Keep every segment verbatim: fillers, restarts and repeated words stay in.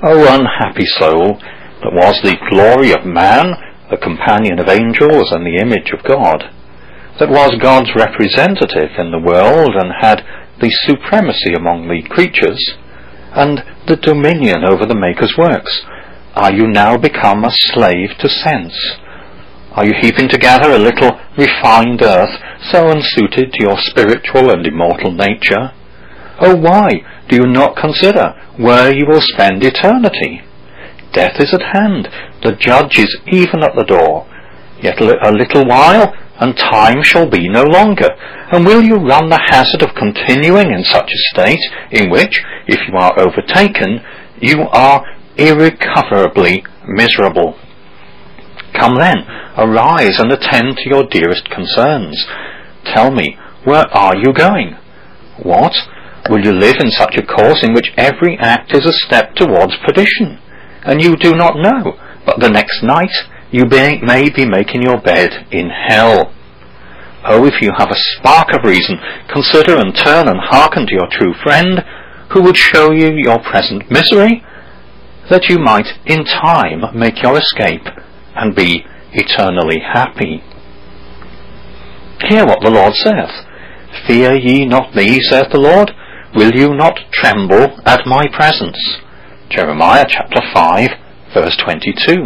O unhappy soul, that was the glory of man, the companion of angels and the image of God, that was God's representative in the world and had the supremacy among the creatures, and the dominion over the Maker's works, are you now become a slave to sense? Are you heaping together a little refined earth, so unsuited to your spiritual and immortal nature? Oh, why do you not consider where you will spend eternity? Death is at hand, the judge is even at the door. Yet a little while, and time shall be no longer. And will you run the hazard of continuing in such a state, in which, if you are overtaken, you are irrecoverably miserable? Come then, arise and attend to your dearest concerns. Tell me, where are you going? What? Will you live in such a course in which every act is a step towards perdition, and you do not know, but the next night you may, may be making your bed in hell? Oh, if you have a spark of reason, consider and turn and hearken to your true friend, who would show you your present misery, that you might in time make your escape and be eternally happy. Hear what the Lord saith. Fear ye not me, saith the Lord. Will you not tremble at my presence? Jeremiah chapter five, verse twenty-two.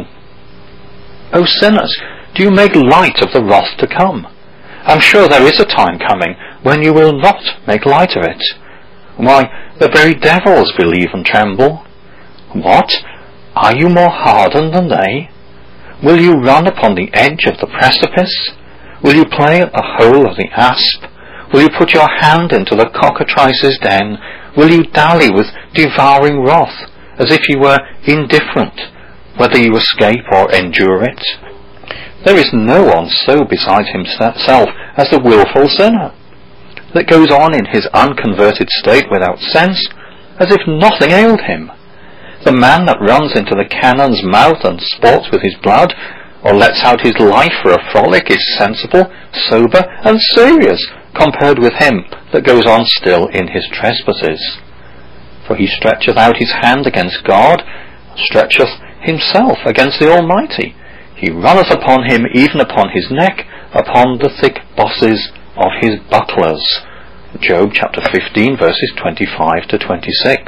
O sinners, do you make light of the wrath to come? I'm sure there is a time coming when you will not make light of it. Why, the very devils believe and tremble. What? Are you more hardened than they? Will you run upon the edge of the precipice? Will you play at the hole of the asp? Will you put your hand into the cockatrice's den? Will you dally with devouring wrath, as if you were indifferent, whether you escape or endure it? There is no one so beside himself as the wilful sinner, that goes on in his unconverted state without sense, as if nothing ailed him. The man that runs into the cannon's mouth and sports with his blood, or lets out his life for a frolic, is sensible, sober, and serious, compared with him that goes on still in his trespasses. For he stretcheth out his hand against God, stretcheth himself against the Almighty. He runneth upon him, even upon his neck, upon the thick bosses of his bucklers. Job chapter fifteen, verses twenty-five to twenty-six.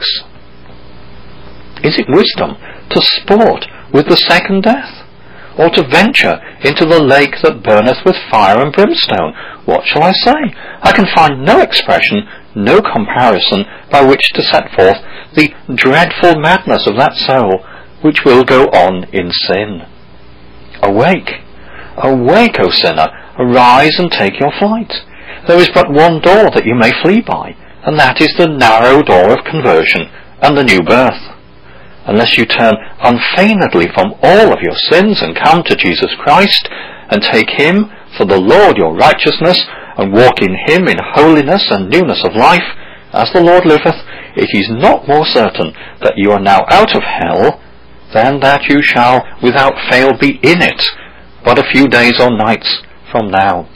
Is it wisdom to sport with the second death, or to venture into the lake that burneth with fire and brimstone? What shall I say? I can find no expression, no comparison by which to set forth the dreadful madness of that soul which will go on in sin. Awake, awake, O sinner, arise and take your flight. There is but one door that you may flee by, and that is the narrow door of conversion and the new birth. Unless you turn unfeignedly from all of your sins and come to Jesus Christ, and take him for the Lord your righteousness, and walk in him in holiness and newness of life, as the Lord liveth, it is not more certain that you are now out of hell, than that you shall without fail be in it, but a few days or nights from now.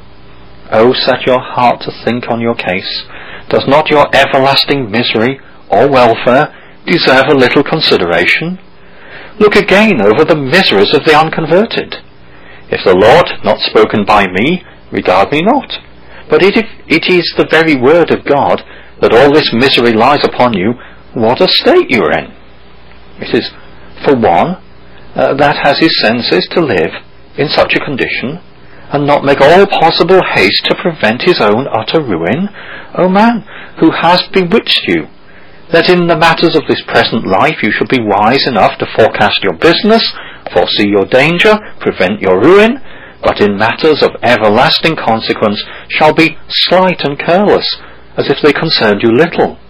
Oh, set your heart to think on your case. Does not your everlasting misery or welfare deserve a little consideration? Look again over the miseries of the unconverted. If the Lord had not spoken by me, regard me not. But if it is the very word of God that all this misery lies upon you, what a state you are in! It is, for one, uh, that has his senses to live in such a condition, and not make all possible haste to prevent his own utter ruin. O man, who has bewitched you, that in the matters of this present life you should be wise enough to forecast your business, foresee your danger, prevent your ruin, but in matters of everlasting consequence shall be slight and careless, as if they concerned you little?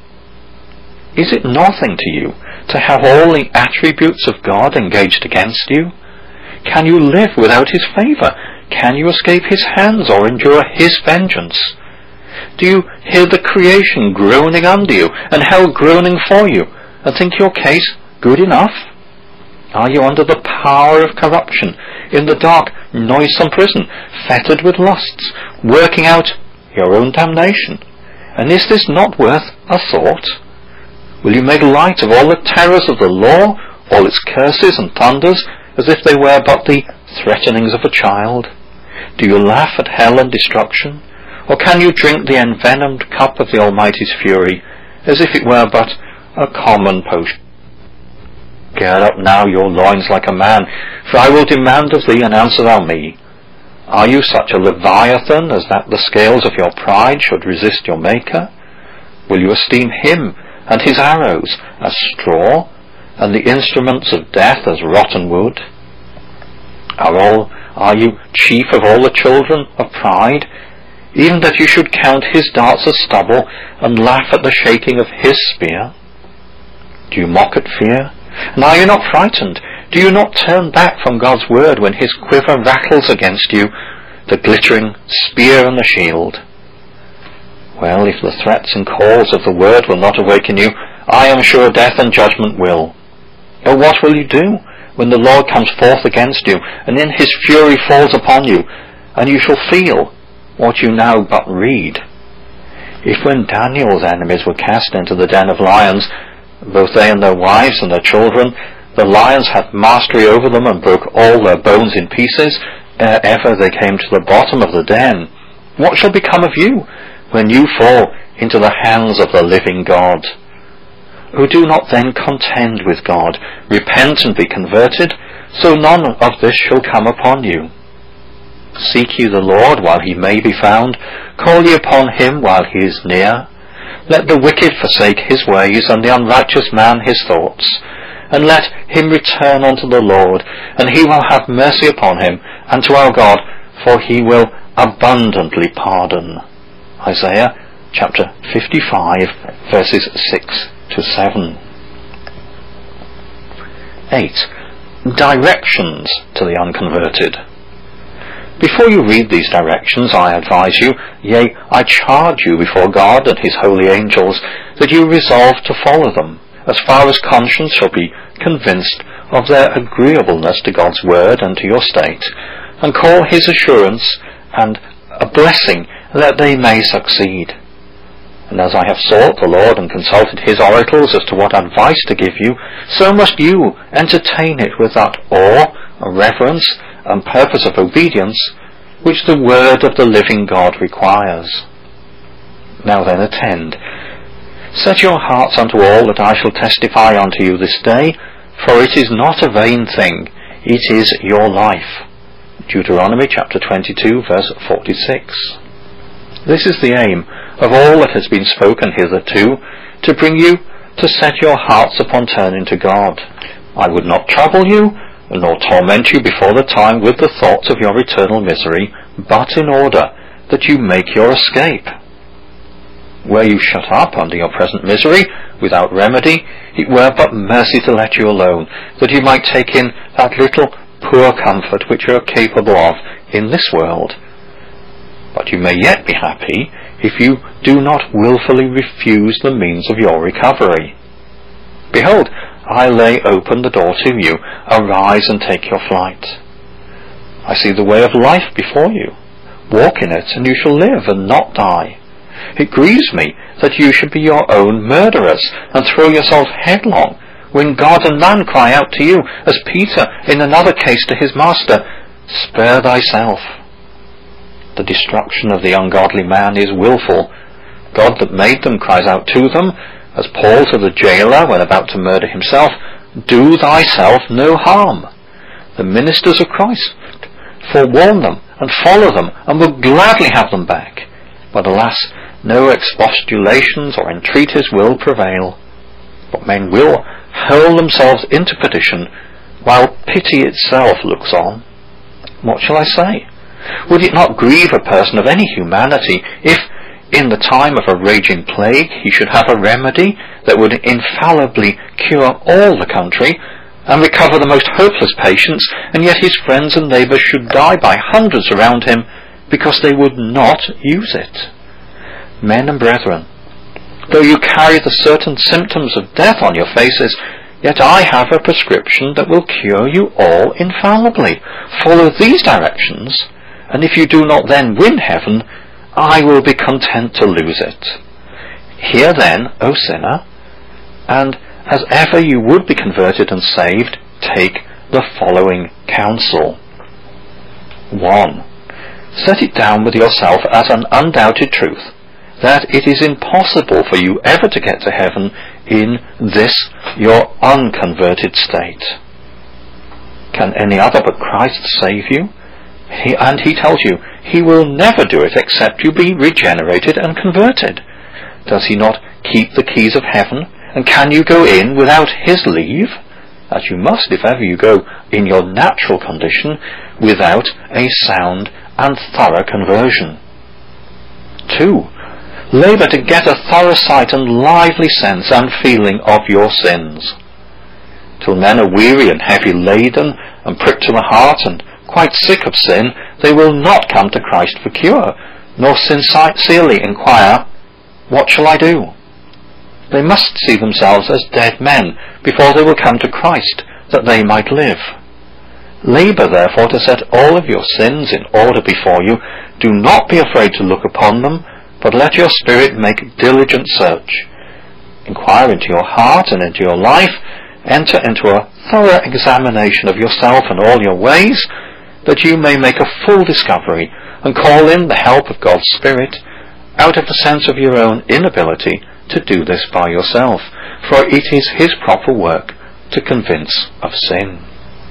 Is it nothing to you to have all the attributes of God engaged against you? Can you live without his favour? Can you escape his hands or endure his vengeance? Do you hear the creation groaning under you, and hell groaning for you, and think your case good enough? Are you under the power of corruption, in the dark, noisome prison, fettered with lusts, working out your own damnation? And is this not worth a thought? Will you make light of all the terrors of the law, all its curses and thunders, as if they were but the threatenings of a child? Do you laugh at hell and destruction? Or can you drink the envenomed cup of the Almighty's fury, as if it were but a common potion? Gird up now your loins like a man, for I will demand of thee, and answer thou me. Are you such a leviathan as that the scales of your pride should resist your Maker? Will you esteem him and his arrows as straw, and the instruments of death as rotten wood? Are all are you chief of all the children of pride, even that you should count his darts as stubble, and laugh at the shaking of his spear? Do you mock at fear? And are you not frightened? Do you not turn back from God's word when his quiver rattles against you, the glittering spear and the shield? Well, if the threats and calls of the word will not awaken you, I am sure death and judgment will. Oh, what will you do when the Lord comes forth against you, and in his fury falls upon you, and you shall feel what you now but read? If when Daniel's enemies were cast into the den of lions, both they and their wives and their children, the lions had mastery over them and broke all their bones in pieces, ere ever they came to the bottom of the den, what shall become of you when you fall into the hands of the living God? Who do not then contend with God, repent and be converted, so none of this shall come upon you. Seek ye the Lord while he may be found, call ye upon him while he is near. Let the wicked forsake his ways, and the unrighteous man his thoughts. And let him return unto the Lord, and he will have mercy upon him, and to our God, for he will abundantly pardon. Isaiah chapter fifty-five, verses six to seven. eight. Directions to the unconverted. Before you read these directions, I advise you, yea, I charge you before God and his holy angels, that you resolve to follow them, as far as conscience shall be convinced of their agreeableness to God's word and to your state, and call his assurance and a blessing that they may succeed. And as I have sought the Lord and consulted his oracles as to what advice to give you, so must you entertain it with that awe, reverence, and purpose of obedience which the word of the living God requires. Now then, attend. Set your hearts unto all that I shall testify unto you this day, for it is not a vain thing, it is your life. Deuteronomy chapter twenty-two, verse forty-six. This is the aim of all that has been spoken hitherto, to bring you to set your hearts upon turning to God. I would not trouble you, nor torment you before the time with the thoughts of your eternal misery, but in order that you make your escape. Were you shut up under your present misery, without remedy, it were but mercy to let you alone, that you might take in that little poor comfort which you are capable of in this world. But you may yet be happy if you do not wilfully refuse the means of your recovery. Behold, I lay open the door to you. Arise and take your flight. I see the way of life before you. Walk in it, and you shall live and not die. It grieves me that you should be your own murderers, and throw yourselves headlong, when God and man cry out to you, as Peter in another case to his master, Spare thyself. The destruction of the ungodly man is wilful. God that made them cries out to them, as Paul to the jailer when about to murder himself, Do thyself no harm. The ministers of Christ forewarn them and follow them, and will gladly have them back. But alas, no expostulations or entreaties will prevail. But men will hurl themselves into perdition, while pity itself looks on. What shall I say? Would it not grieve a person of any humanity if, in the time of a raging plague, he should have a remedy that would infallibly cure all the country, and recover the most hopeless patients, and yet his friends and neighbours should die by hundreds around him, because they would not use it? Men and brethren, though you carry the certain symptoms of death on your faces, yet I have a prescription that will cure you all infallibly. Follow these directions, and if you do not then win heaven, I will be content to lose it. Hear then, O sinner, And as ever you would be converted and saved, take the following counsel. one. Set it down with yourself as an undoubted truth that it is impossible for you ever to get to heaven in this your unconverted state. Can any other but Christ save you? He, and he tells you he will never do it except you be regenerated and converted. Does he not keep the keys of heaven? And can you go in without his leave? As you must if ever you go in your natural condition without a sound and thorough conversion. Two. Labour to get a thorough sight and lively sense and feeling of your sins. Till men are weary and heavy laden and pricked to the heart and quite sick of sin, they will not come to Christ for cure, nor sincerely inquire, what shall I do? They must see themselves as dead men before they will come to Christ, that they might live. Labour therefore to set all of your sins in order before you. Do not be afraid to look upon them, but let your spirit make diligent search. Inquire into your heart and into your life, enter into a thorough examination of yourself and all your ways, that you may make a full discovery and call in the help of God's Spirit, out of the sense of your own inability to do this by yourself, for it is his proper work to convince of sin.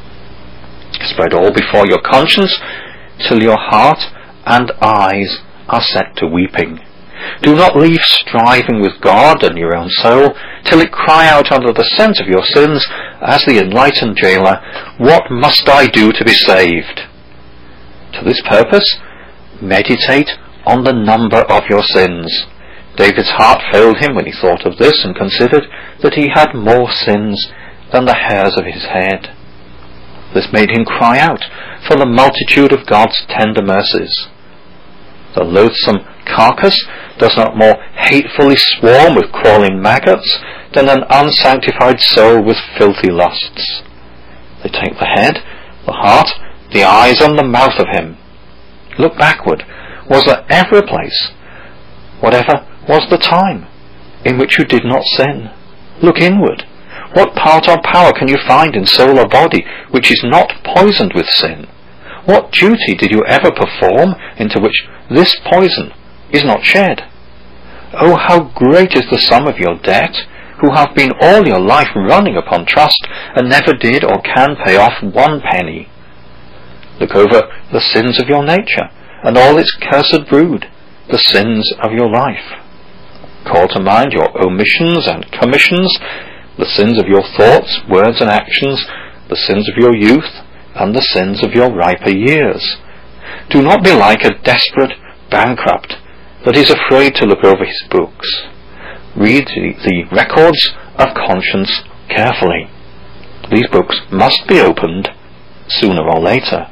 Spread all before your conscience, till your heart and eyes are set to weeping. Do not leave striving with God and your own soul, till it cry out under the sense of your sins, as the enlightened jailer, what must I do to be saved? To this purpose, meditate on the number of your sins. David's heart failed him when he thought of this and considered that he had more sins than the hairs of his head. This made him cry out for the multitude of God's tender mercies. The loathsome carcass does not more hatefully swarm with crawling maggots than an unsanctified soul with filthy lusts. They take the head, the heart, the eyes, and the mouth of him. Look backward. Was there ever a place, whatever was the time, in which you did not sin? Look inward. What part or power can you find in soul or body which is not poisoned with sin? What duty did you ever perform into which this poison is not shed? Oh, how great is the sum of your debt, who have been all your life running upon trust, and never did or can pay off one penny. Look over the sins of your nature, and all its cursed brood, the sins of your life. Call to mind your omissions and commissions, the sins of your thoughts, words and actions, the sins of your youth, and the sins of your riper years. Do not be like a desperate bankrupt that is afraid to look over his books. Read the records of conscience carefully. These books must be opened sooner or later.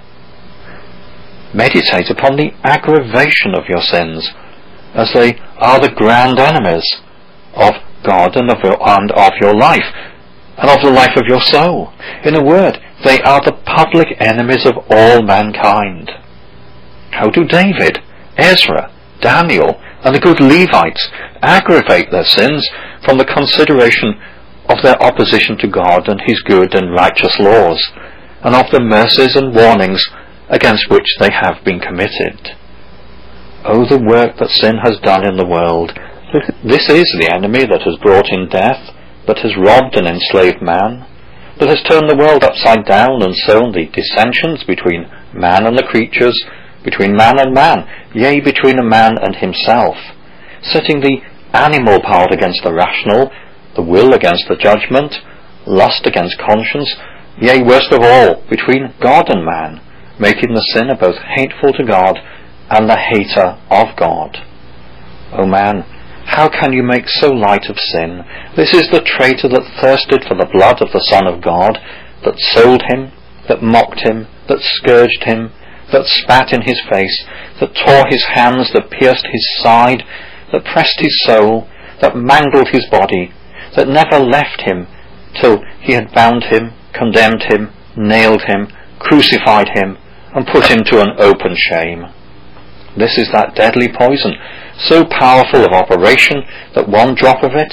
Meditate upon the aggravation of your sins, as they are the grand enemies of God and of your, and of your life, and of the life of your soul. In a word, they are the public enemies of all mankind. How do David, Ezra, Daniel, and the good Levites aggravate their sins from the consideration of their opposition to God and his good and righteous laws, and of the mercies and warnings against which they have been committed? Oh, the work that sin has done in the world! This is the enemy that has brought in death, that has robbed and enslaved man, that has turned the world upside down and sown the dissensions between man and the creatures, between man and man, yea, between a man and himself, setting the animal part against the rational, the will against the judgment, lust against conscience, yea, worst of all, between God and man, making the sinner both hateful to God and the hater of God. O man, how can you make so light of sin? This is the traitor that thirsted for the blood of the Son of God, that sold him, that mocked him, that scourged him, that spat in his face, that tore his hands, that pierced his side, that pressed his soul, that mangled his body, that never left him till he had bound him, condemned him, nailed him, crucified him, and put him to an open shame. This is that deadly poison, so powerful of operation that one drop of it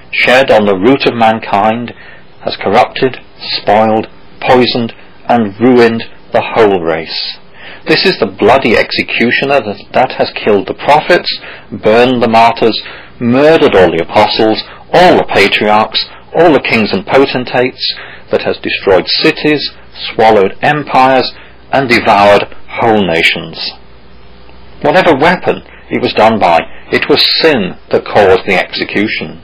shed on the root of mankind, has corrupted, spoiled, poisoned, and ruined the whole race. This is the bloody executioner that, that has killed the prophets, burned the martyrs, murdered all the apostles, all the patriarchs, all the kings and potentates, that has destroyed cities, swallowed empires, and devoured whole nations. Whatever weapon it was done by, it was sin that caused the execution.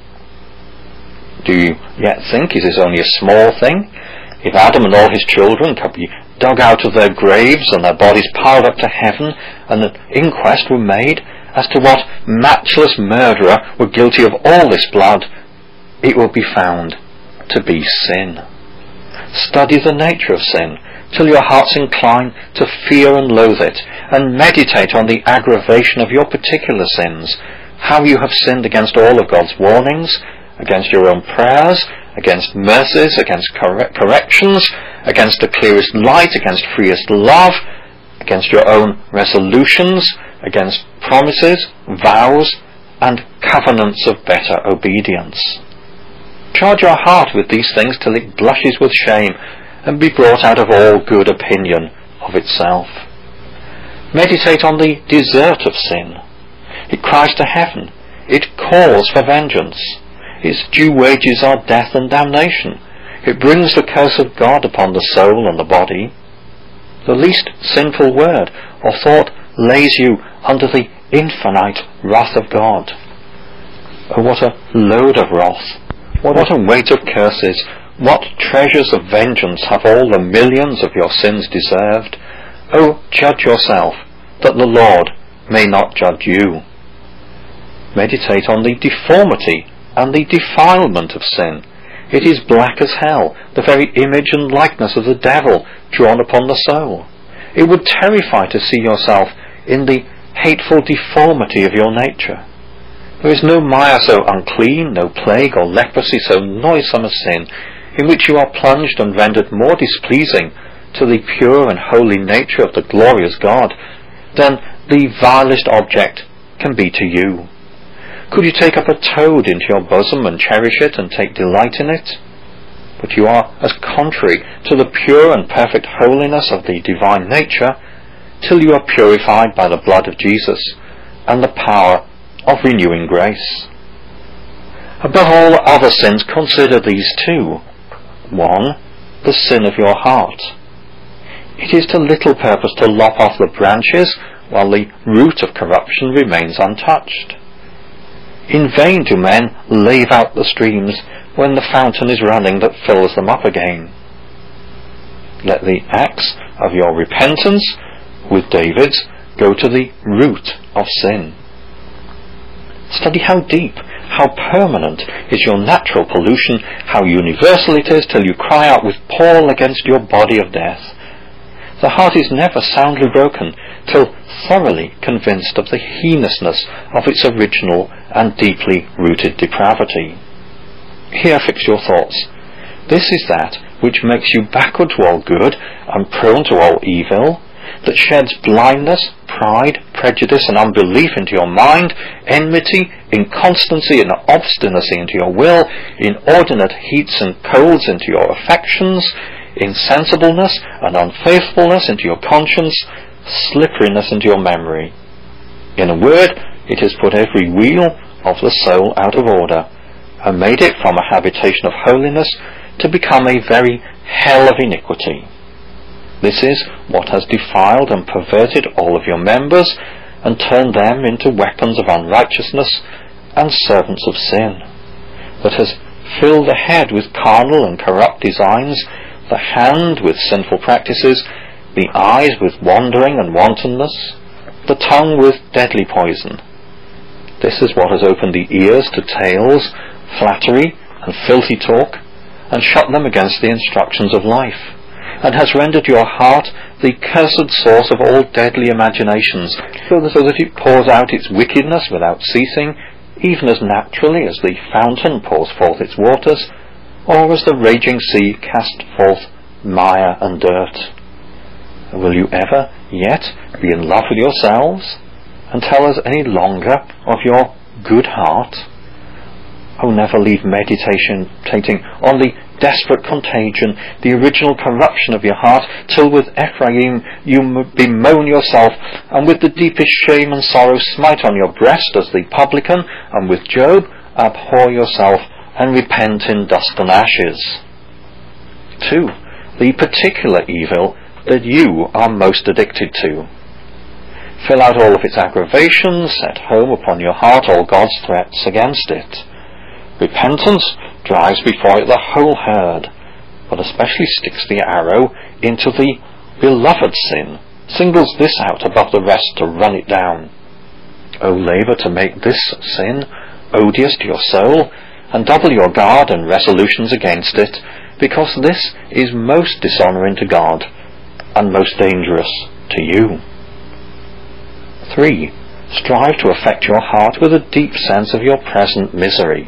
Do you yet think it is only a small thing? If Adam and all his children could be dug out of their graves and their bodies piled up to heaven, and an inquest were made as to what matchless murderer were guilty of all this blood, it will be found to be sin. Study the nature of sin, till your hearts incline to fear and loathe it, and meditate on the aggravation of your particular sins, how you have sinned against all of God's warnings, against your own prayers, against mercies, against corre- corrections, against the clearest light, against freest love, against your own resolutions, against promises, vows, and covenants of better obedience. Charge your heart with these things till it blushes with shame, and be brought out of all good opinion of itself. Meditate on the desert of sin. It cries to heaven. It calls for vengeance. Its due wages are death and damnation. It brings the curse of God upon the soul and the body. The least sinful word or thought lays you under the infinite wrath of God. Oh, what a load of wrath! What a weight of curses! What treasures of vengeance have all the millions of your sins deserved? Oh, judge yourself, that the Lord may not judge you. Meditate on the deformity and the defilement of sin. It is black as hell, the very image and likeness of the devil drawn upon the soul. It would terrify to see yourself in the hateful deformity of your nature. There is no mire so unclean, no plague or leprosy so noisome as sin, in which you are plunged and rendered more displeasing to the pure and holy nature of the glorious God than the vilest object can be to you. Could you take up a toad into your bosom and cherish it and take delight in it? But you are as contrary to the pure and perfect holiness of the divine nature till you are purified by the blood of Jesus and the power of renewing grace. Above all other sins, consider these two. One, the sin of your heart. It is to little purpose to lop off the branches while the root of corruption remains untouched. In vain do men lave out the streams when the fountain is running that fills them up again. Let the axe of your repentance, with David's, go to the root of sin. Study how deep, how permanent is your natural pollution, how universal it is, till you cry out with Paul against your body of death. The heart is never soundly broken till thoroughly convinced of the heinousness of its original and deeply rooted depravity. Here fix your thoughts. This is that which makes you backward to all good and prone to all evil, that sheds blindness, pride, prejudice and unbelief into your mind, enmity, inconstancy and obstinacy into your will, inordinate heats and colds into your affections, insensibleness and unfaithfulness into your conscience, slipperiness into your memory. In a word, it has put every wheel of the soul out of order, and made it from a habitation of holiness to become a very hell of iniquity. This is what has defiled and perverted all of your members, and turned them into weapons of unrighteousness and servants of sin, that has filled the head with carnal and corrupt designs, the hand with sinful practices, the eyes with wandering and wantonness, the tongue with deadly poison. This is what has opened the ears to tales, flattery, and filthy talk, and shut them against the instructions of life, and has rendered your heart the cursed source of all deadly imaginations, so that it pours out its wickedness without ceasing, even as naturally as the fountain pours forth its waters, or as the raging sea casts forth mire and dirt. Will you ever yet be in love with yourselves, and tell us any longer of your good heart? Oh, never leave meditating on the desperate contagion, the original corruption of your heart, till with Ephraim you bemoan yourself, and with the deepest shame and sorrow smite on your breast as the publican, and with Job abhor yourself, and repent in dust and ashes. Two, the particular evil that you are most addicted to. Fill out all of its aggravations, set home upon your heart all God's threats against it. Repentance drives before it the whole herd, but especially sticks the arrow into the beloved sin, singles this out above the rest to run it down. O labour to make this sin odious to your soul, and double your guard and resolutions against it, because this is most dishonouring to God, and most dangerous to you. Three, strive to affect your heart with a deep sense of your present misery.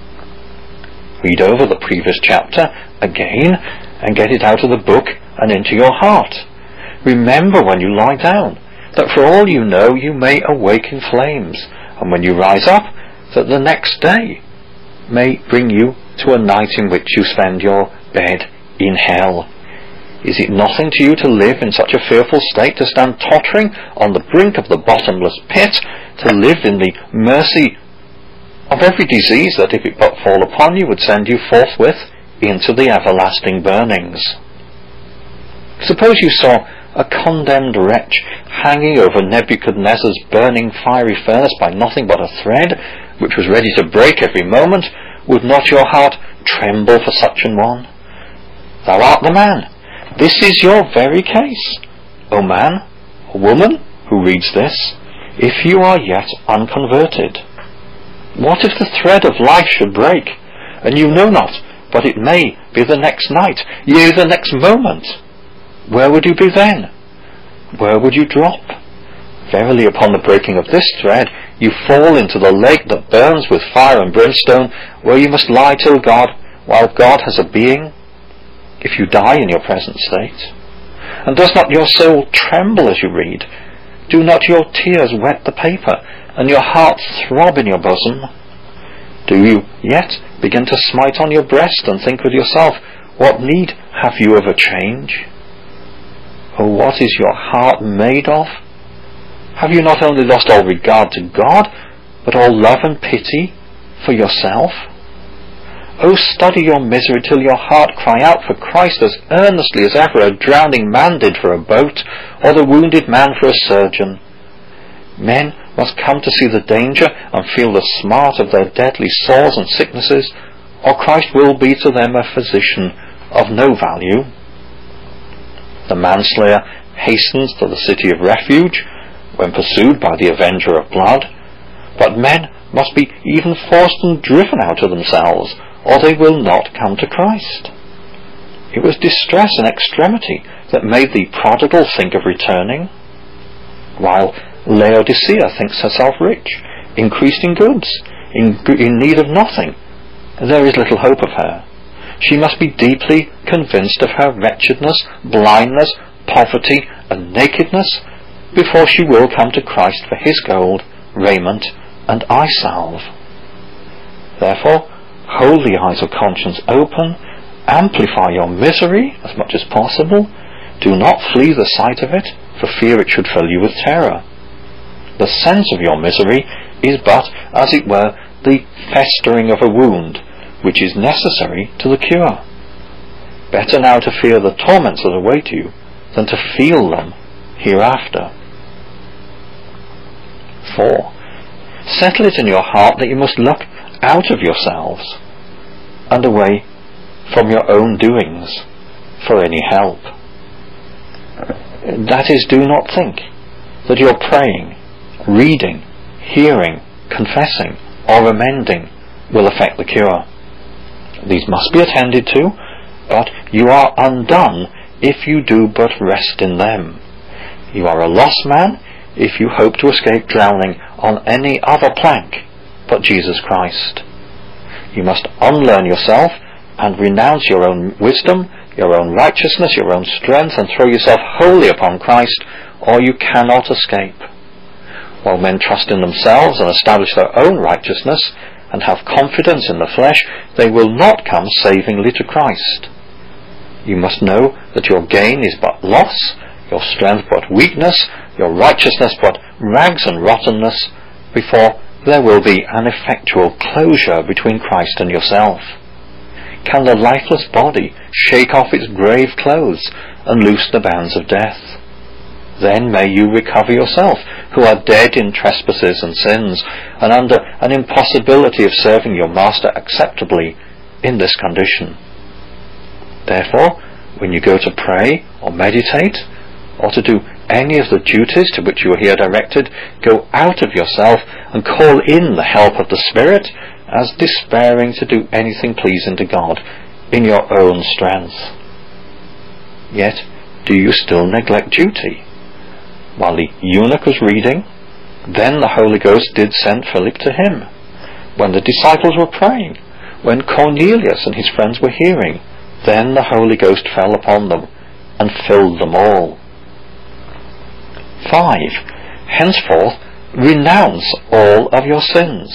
Read over the previous chapter again and get it out of the book and into your heart. Remember when you lie down that for all you know you may awake in flames, and when you rise up that the next day may bring you to a night in which you spend your bed in hell. Is it nothing to you to live in such a fearful state, to stand tottering on the brink of the bottomless pit, to live in the mercy of every disease that, if it but fall upon you, would send you forthwith into the everlasting burnings? Suppose you saw a condemned wretch hanging over Nebuchadnezzar's burning fiery furnace by nothing but a thread, which was ready to break every moment. Would not your heart tremble for such an one? Thou art the man. This is your very case. O man, or woman, who reads this, if you are yet unconverted. What if the thread of life should break, and you know not, but it may be the next night, yea, the next moment? Where would you be then? Where would you drop? Verily, upon the breaking of this thread, you fall into the lake that burns with fire and brimstone, where you must lie till God, while God has a being, if you die in your present state. And does not your soul tremble as you read? Do not your tears wet the paper, and your heart throb in your bosom? Do you yet begin to smite on your breast, and think with yourself, what need have you of a change? Oh, what is your heart made of? Have you not only lost all regard to God, but all love and pity for yourself? Oh, study your misery till your heart cry out for Christ as earnestly as ever a drowning man did for a boat, or the wounded man for a surgeon. Men must come to see the danger and feel the smart of their deadly sores and sicknesses, or Christ will be to them a physician of no value. The manslayer hastens to the city of refuge when pursued by the avenger of blood, but men must be even forced and driven out of themselves, or they will not come to Christ. It was distress and extremity that made the prodigal think of returning, while Laodicea thinks herself rich, increased in goods, in, in need of nothing. There is little hope of her. She must be deeply convinced of her wretchedness, blindness, poverty, and nakedness before she will come to Christ for his gold, raiment, and eye salve. Therefore, hold the eyes of conscience open, amplify your misery as much as possible. Do not flee the sight of it, for fear it should fill you with terror. The sense of your misery is but, as it were, the festering of a wound, which is necessary to the cure. Better now to fear the torments that await you, than to feel them hereafter. Four. Settle it in your heart that you must look out of yourselves and away from your own doings for any help. That is, do not think that your praying, reading, hearing, confessing, or amending will effect the cure. These must be attended to, but you are undone if you do but rest in them. You are a lost man if you hope to escape drowning on any other plank but Jesus Christ. You must unlearn yourself and renounce your own wisdom, your own righteousness, your own strength, and throw yourself wholly upon Christ, or you cannot escape. While men trust in themselves and establish their own righteousness, and have confidence in the flesh, they will not come savingly to Christ. You must know that your gain is but loss, your strength but weakness, your righteousness but rags and rottenness, before there will be an effectual closure between Christ and yourself. Can the lifeless body shake off its grave clothes and loose the bands of death? Then may you recover yourself, who are dead in trespasses and sins, and under an impossibility of serving your Master acceptably in this condition. Therefore, when you go to pray or meditate, or to do any of the duties to which you are here directed, go out of yourself and call in the help of the Spirit, as despairing to do anything pleasing to God in your own strength. Yet, do you still neglect duty? While the eunuch was reading, then the Holy Ghost did send Philip to him. When the disciples were praying, when Cornelius and his friends were hearing, then the Holy Ghost fell upon them and filled them all. five. Henceforth, renounce all of your sins.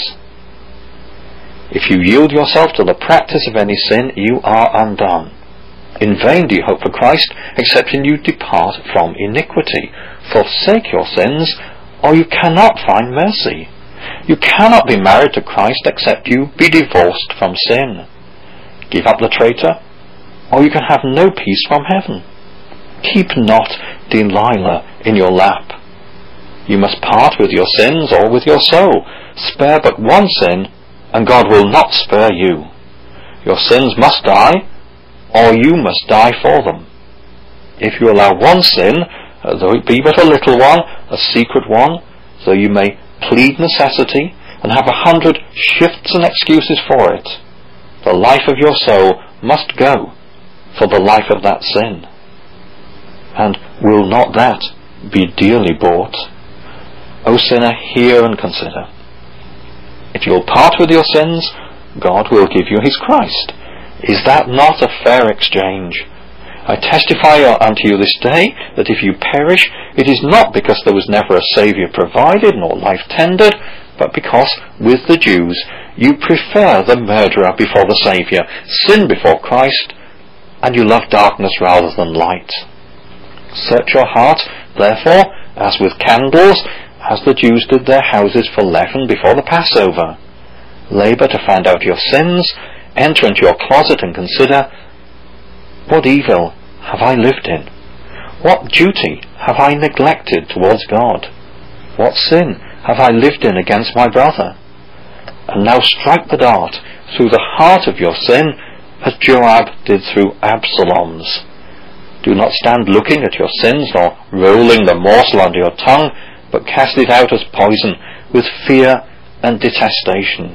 If you yield yourself to the practice of any sin, you are undone. In vain do you hope for Christ, excepting you depart from iniquity. Forsake your sins, or you cannot find mercy. You cannot be married to Christ except you be divorced from sin. Give up the traitor, or you can have no peace from heaven. Keep not Delilah in your lap. You must part with your sins or with your soul. Spare but one sin, and God will not spare you. Your sins must die, or you must die for them. If you allow one sin, though it be but a little one, a secret one, though you may plead necessity and have a hundred shifts and excuses for it, the life of your soul must go for the life of that sin. And will not that be dearly bought? O sinner, hear and consider. If you'll part with your sins, God will give you his Christ. Is that not a fair exchange? I testify unto you this day that if you perish, it is not because there was never a Saviour provided nor life tendered, but because with the Jews you prefer the murderer before the Saviour, sin before Christ, and you love darkness rather than light. Search your heart, therefore, as with candles, as the Jews did their houses for leaven before the Passover. Labour to find out your sins, enter into your closet and consider, what evil have I lived in? What duty have I neglected towards God? What sin have I lived in against my brother? And now strike the dart through the heart of your sin, as Joab did through Absalom's. Do not stand looking at your sins, nor rolling the morsel under your tongue, but cast it out as poison, with fear and detestation.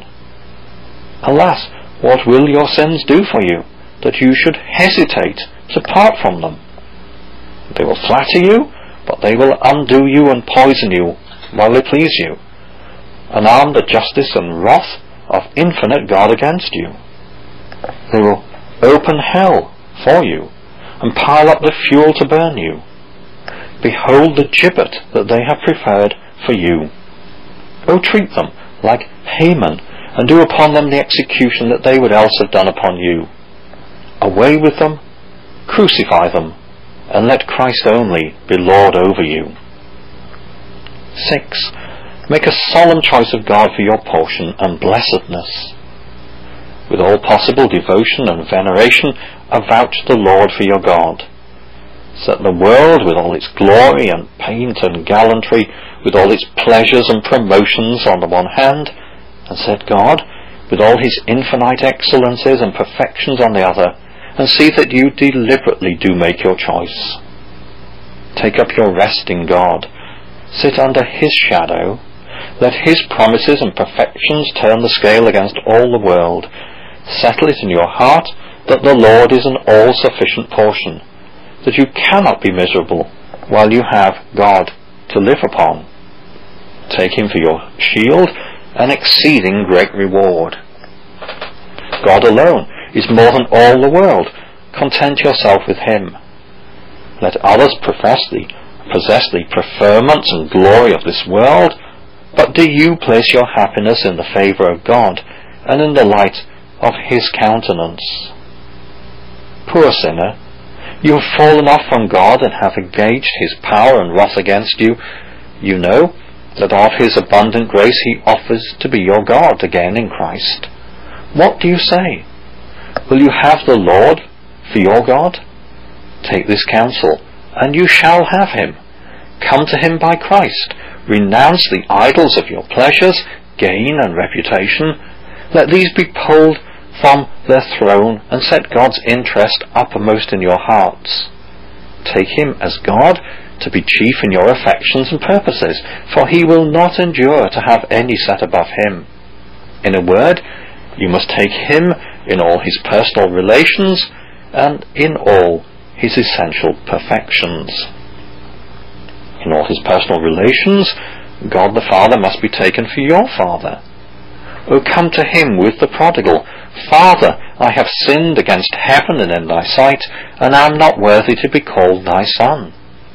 Alas, what will your sins do for you, that you should hesitate to part from them? They will flatter you, but they will undo you and poison you while they please you, and arm the justice and wrath of infinite God against you. They will open hell for you, and pile up the fuel to burn you. Behold the gibbet that they have prepared for you. O treat them like Haman, and do upon them the execution that they would else have done upon you. Away with them, crucify them, and let Christ only be Lord over you. six. Make a solemn choice of God for your portion and blessedness. With all possible devotion and veneration, avouch the Lord for your God. Set the world, with all its glory and paint and gallantry, with all its pleasures and promotions on the one hand, and set God, with all his infinite excellencies and perfections on the other, and see that you deliberately do make your choice. Take up your rest in God. Sit under his shadow. Let his promises and perfections turn the scale against all the world. Settle it in your heart that the Lord is an all-sufficient portion, that you cannot be miserable while you have God to live upon. Take him for your shield, an exceeding great reward. God alone is more than all the world. Content yourself with him. Let others profess the, possess the preferments and glory of this world, but do you place your happiness in the favour of God, and in the light of his countenance. Poor sinner, you have fallen off from God and have engaged his power and wrath against you. You know that of his abundant grace he offers to be your God again in Christ. What do you say? Will you have the Lord for your God? Take this counsel, and you shall have him. Come to him by Christ. Renounce the idols of your pleasures, gain and reputation. Let these be pulled from their throne, and set God's interest uppermost in your hearts. Take him as God to be chief in your affections and purposes, for he will not endure to have any set above him. In a word, you must take him in all his personal relations and in all his essential perfections. In all his personal relations, God the Father must be taken for your Father. O come to him with the prodigal, Father, I have sinned against heaven and in thy sight, and am not worthy to be called thy son.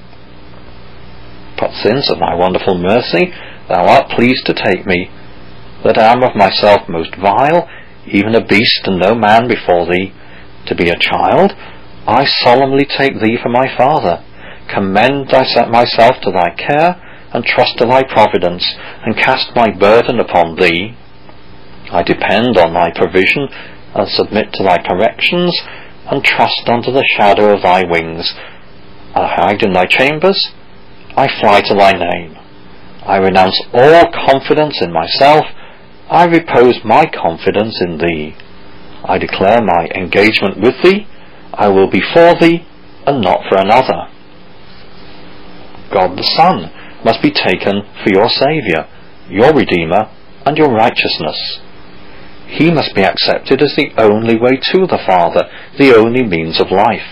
But since of thy wonderful mercy thou art pleased to take me, that I am of myself most vile, even a beast and no man before thee, to be a child, I solemnly take thee for my Father, commend myself to thy care, and trust to thy providence, and cast my burden upon thee. I depend on thy provision, and submit to thy corrections, and trust under the shadow of thy wings. I hide in thy chambers, I fly to thy name. I renounce all confidence in myself, I repose my confidence in thee. I declare my engagement with thee, I will be for thee, and not for another. God the Son must be taken for your Saviour, your Redeemer, and your righteousness. He must be accepted as the only way to the Father, the only means of life.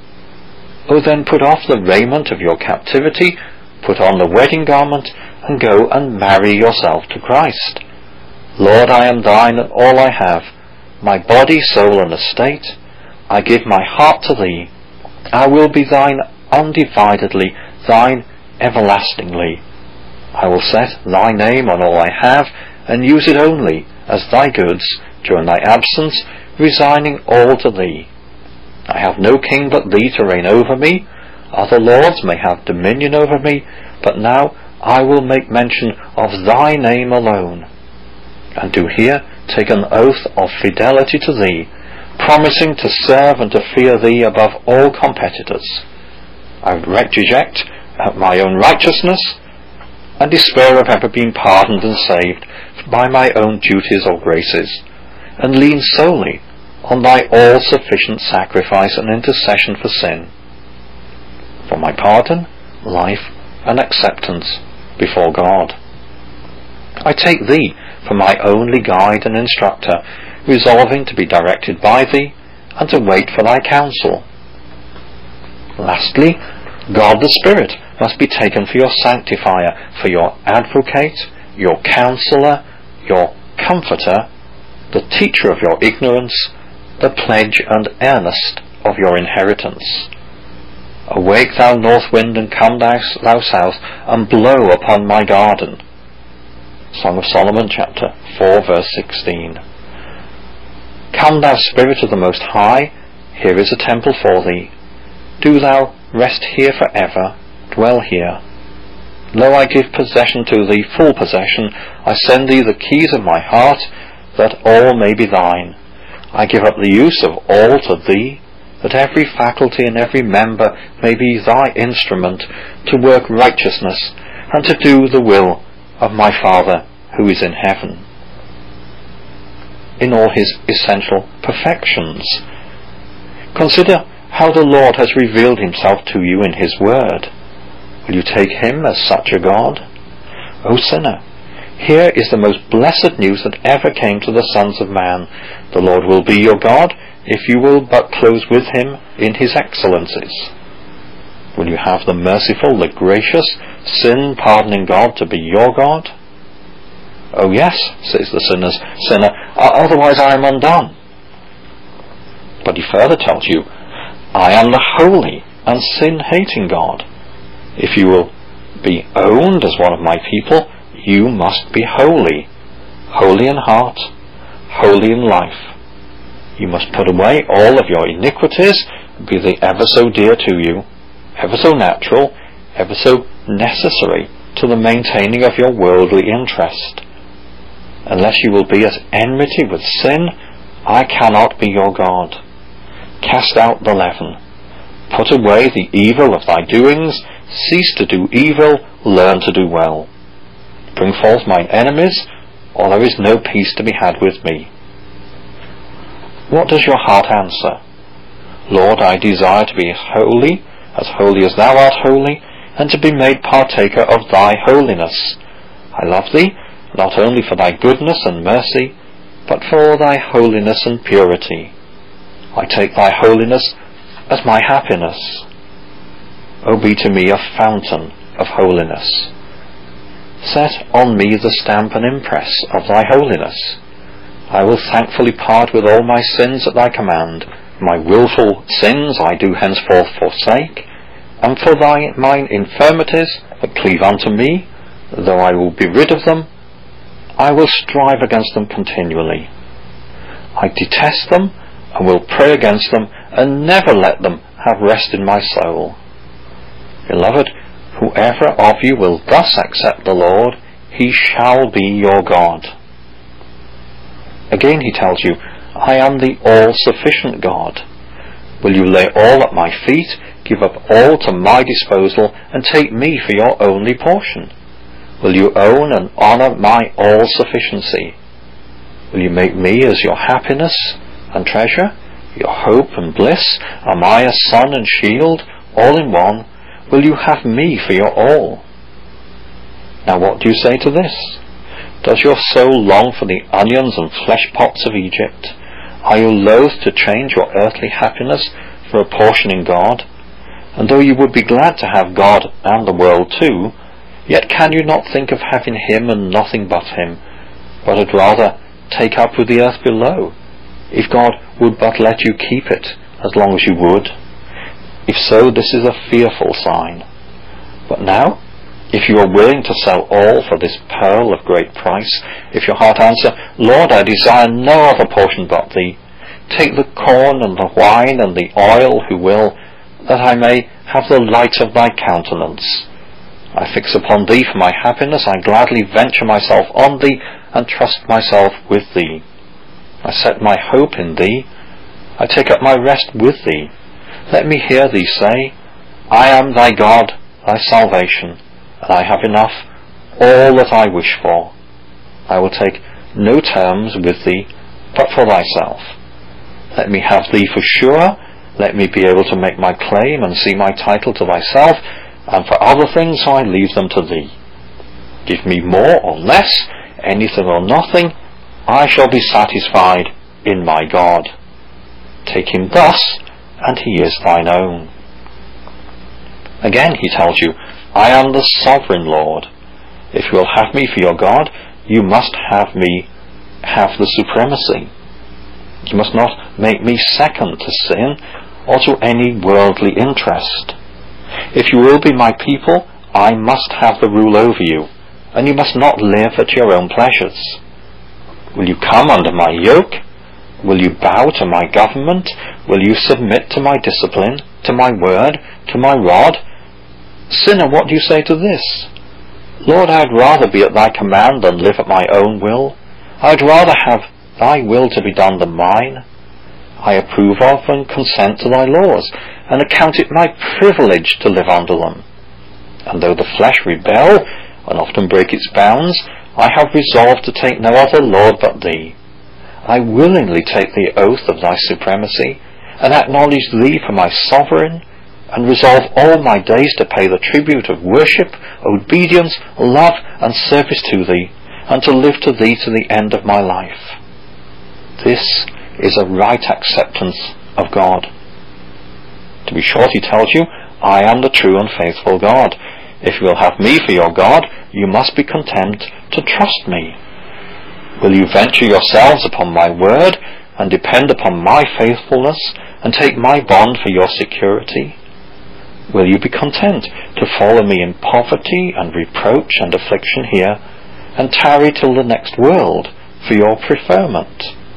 O then put off the raiment of your captivity, put on the wedding garment, and go and marry yourself to Christ. Lord, I am thine and all I have, my body, soul, and estate. I give my heart to thee. I will be thine undividedly, thine everlastingly. I will set thy name on all I have, and use it only as thy goods during thy absence, resigning all to thee. I have no king but thee to reign over me. Other lords may have dominion over me, but now I will make mention of thy name alone, and do here take an oath of fidelity to thee, promising to serve and to fear thee above all competitors. I reject my own righteousness, and despair of ever being pardoned and saved by my own duties or graces, and lean solely on thy all-sufficient sacrifice and intercession for sin, for my pardon, life, and acceptance before God. I take thee for my only guide and instructor, resolving to be directed by thee, and to wait for thy counsel. Lastly, God the Spirit must be taken for your sanctifier, for your advocate, your counsellor, your comforter, the teacher of your ignorance, the pledge and earnest of your inheritance. Awake, thou north wind, and come thou, thou south, and blow upon my garden. Song of Solomon, chapter four, verse sixteen. Come, thou Spirit of the Most High, here is a temple for thee. Do thou rest here for ever, dwell here. Lo, I give possession to thee, full possession. I send thee the keys of my heart, that all may be thine. I give up the use of all to thee, that every faculty and every member may be thy instrument to work righteousness, and to do the will of my Father who is in heaven, in all his essential perfections. Consider how the Lord has revealed himself to you in his word. Will you take him as such a God? O sinner, here is the most blessed news that ever came to the sons of man. The Lord will be your God, if you will but close with him in his excellencies. Will you have the merciful, the gracious, sin-pardoning God to be your God? Oh yes, says the sinner's sinner, otherwise I am undone. But he further tells you, I am the holy and sin-hating God. If you will be owned as one of my people, you must be holy, holy in heart, holy in life. You must put away all of your iniquities, be they ever so dear to you, ever so natural, ever so necessary to the maintaining of your worldly interest. Unless you will be at enmity with sin, I cannot be your God. Cast out the leaven. Put away the evil of thy doings. Cease to do evil, learn to do well. Bring forth mine enemies, or there is no peace to be had with me. What does your heart answer? Lord, I desire to be holy, as holy as thou art holy, and to be made partaker of thy holiness. I love thee, not only for thy goodness and mercy, but for thy holiness and purity. I take thy holiness as my happiness. O be to me a fountain of holiness. Set on me the stamp and impress of thy holiness. I will thankfully part with all my sins at thy command. My wilful sins I do henceforth forsake, and for thy mine infirmities that cleave unto me, though I will be rid of them, I will strive against them continually. I detest them, and will pray against them, and never let them have rest in my soul. Beloved, whoever of you will thus accept the Lord, he shall be your God. Again he tells you, I am the all-sufficient God. Will you lay all at my feet, give up all to my disposal, and take me for your only portion? Will you own and honour my all-sufficiency? Will you make me as your happiness and treasure, your hope and bliss? Am I a sun and shield, all in one? Will you have me for your all? Now what do you say to this? Does your soul long for the onions and flesh pots of Egypt? Are you loath to change your earthly happiness for a portion in God? And though you would be glad to have God and the world too, yet can you not think of having him and nothing but him, but would rather take up with the earth below, if God would but let you keep it as long as you would? If so, this is a fearful sign. But now, if you are willing to sell all for this pearl of great price, if your heart answer, Lord, I desire no other portion but thee, take the corn and the wine and the oil who will, that I may have the light of thy countenance. I fix upon thee for my happiness, I gladly venture myself on thee, and trust myself with thee. I set my hope in thee, I take up my rest with thee. Let me hear thee say, I am thy God, thy salvation, and I have enough, all that I wish for. I will take no terms with thee, but for thyself. Let me have thee for sure, let me be able to make my claim and see my title to thyself, and for other things I leave them to thee. Give me more or less, anything or nothing, I shall be satisfied in my God. Take him thus, and he is thine own. Again he tells you, I am the sovereign Lord. If you will have me for your God, you must have me have the supremacy. You must not make me second to sin or to any worldly interest. If you will be my people, I must have the rule over you, and you must not live at your own pleasures. Will you come under my yoke? Will you bow to my government? Will you submit to my discipline, to my word, to my rod? Sinner, what do you say to this? Lord, I'd rather be at thy command than live at my own will. I'd rather have thy will to be done than mine. I approve of and consent to thy laws, and account it my privilege to live under them. And though the flesh rebel, and often break its bounds, I have resolved to take no other Lord but thee. I willingly take the oath of thy supremacy, and acknowledge thee for my sovereign, and resolve all my days to pay the tribute of worship, obedience, love, and service to thee, and to live to thee to the end of my life. This is a right acceptance of God. To be short, he tells you, I am the true and faithful God. If you will have me for your God, you must be content to trust me. Will you venture yourselves upon my word, and depend upon my faithfulness, and take my bond for your security? Will you be content to follow me in poverty and reproach and affliction here, and tarry till the next world for your preferment?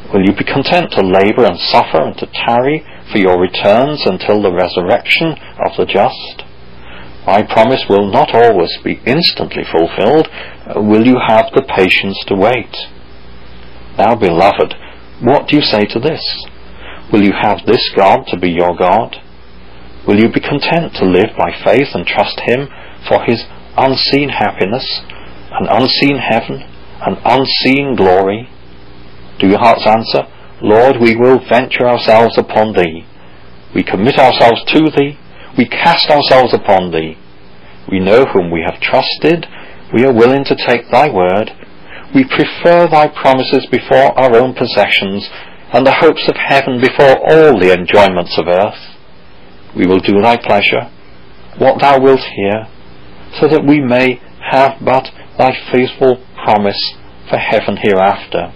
Will you be content to labour and suffer and to tarry for your returns until the resurrection of the just? My promise will not always be instantly fulfilled. Will you have the patience to wait? Now, beloved, what do you say to this? Will you have this God to be your God? Will you be content to live by faith and trust Him for His unseen happiness, an unseen heaven, an unseen glory? Do your hearts answer, Lord, we will venture ourselves upon Thee. We commit ourselves to Thee. We cast ourselves upon Thee. We know whom we have trusted. We are willing to take Thy word. We prefer Thy promises before our own possessions, and the hopes of heaven before all the enjoyments of earth. We will do Thy pleasure, what Thou wilt hear, so that we may have but Thy faithful promise for heaven hereafter.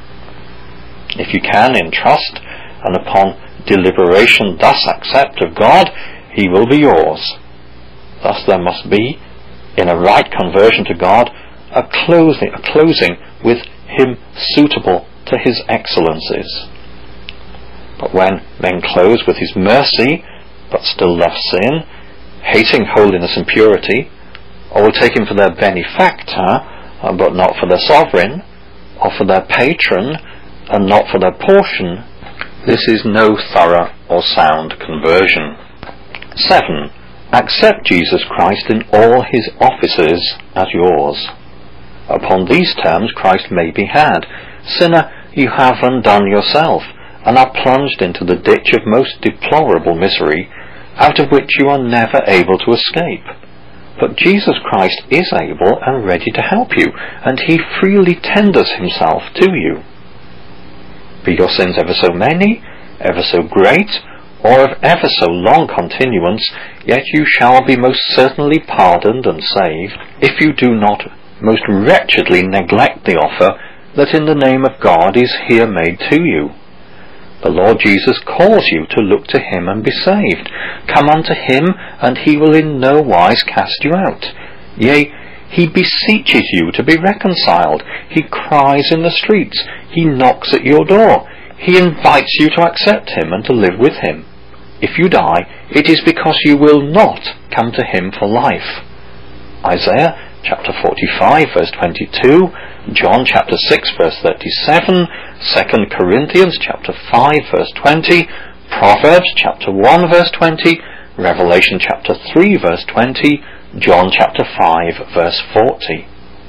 If you can, in trust, and upon deliberation thus accept of God, He will be yours. Thus there must be, in a right conversion to God, a closing, a closing with Him suitable to His excellencies. But when men close with His mercy, but still love sin, hating holiness and purity, or will take Him for their benefactor, but not for their sovereign, or for their patron, and not for their portion, this is no thorough or sound conversion. seven. Accept Jesus Christ in all His offices as yours. Upon these terms Christ may be had. Sinner, you have undone yourself, and are plunged into the ditch of most deplorable misery, out of which you are never able to escape. But Jesus Christ is able and ready to help you, and He freely tenders Himself to you. Be your sins ever so many, ever so great, or of ever so long continuance, yet you shall be most certainly pardoned and saved, if you do not most wretchedly neglect the offer that in the name of God is here made to you. The Lord Jesus calls you to look to Him and be saved. Come unto Him, and He will in no wise cast you out. Yea, He beseeches you to be reconciled. He cries in the streets. He knocks at your door. He invites you to accept Him and to live with Him. If you die, it is because you will not come to Him for life. Isaiah chapter forty-five verse twenty-two, John chapter six verse thirty-seven, Second Corinthians chapter five verse twenty, Proverbs chapter one verse twenty, Revelation chapter three verse twenty, John chapter five verse forty.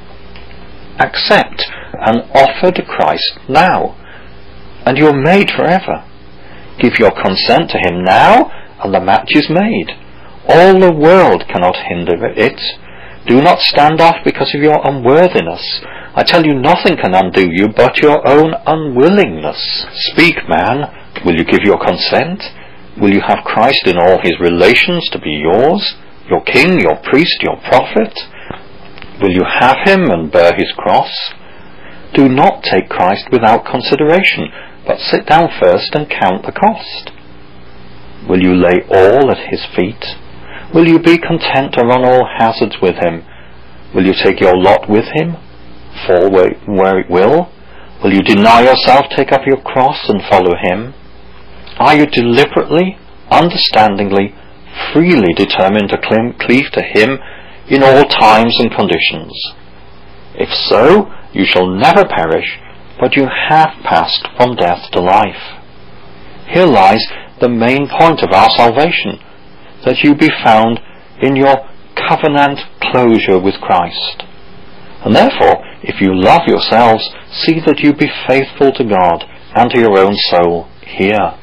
Accept and offer to Christ now, and you are made forever. Give your consent to Him now, and the match is made. All the world cannot hinder it. Do not stand off because of your unworthiness. I tell you, nothing can undo you but your own unwillingness. Speak, man. Will you give your consent? Will you have Christ in all His relations to be yours? Your king, your priest, your prophet? Will you have Him and bear His cross? Do not take Christ without consideration, but sit down first and count the cost. Will you lay all at His feet? Will you be content to run all hazards with Him? Will you take your lot with Him, fall where, where it will? Will you deny yourself, take up your cross, and follow Him? Are you deliberately, understandingly, freely determined to cleave to Him in all times and conditions? If so, you shall never perish, but you have passed from death to life. Here lies the main point of our salvation, that you be found in your covenant closure with Christ. And therefore, if you love yourselves, see that you be faithful to God and to your own soul here.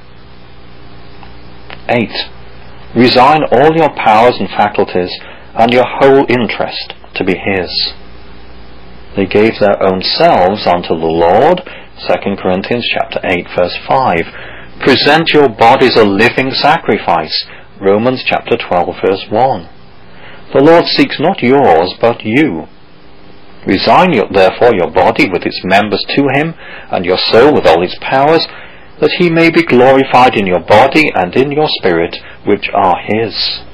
eight. Resign all your powers and faculties and your whole interest to be His. They gave their own selves unto the Lord, Second Corinthians chapter eight verse five. Present your bodies a living sacrifice, Romans chapter twelve verse one. The Lord seeks not yours, but you. Resign your, therefore your body with its members to Him, and your soul with all its powers, that He may be glorified in your body and in your spirit, which are His.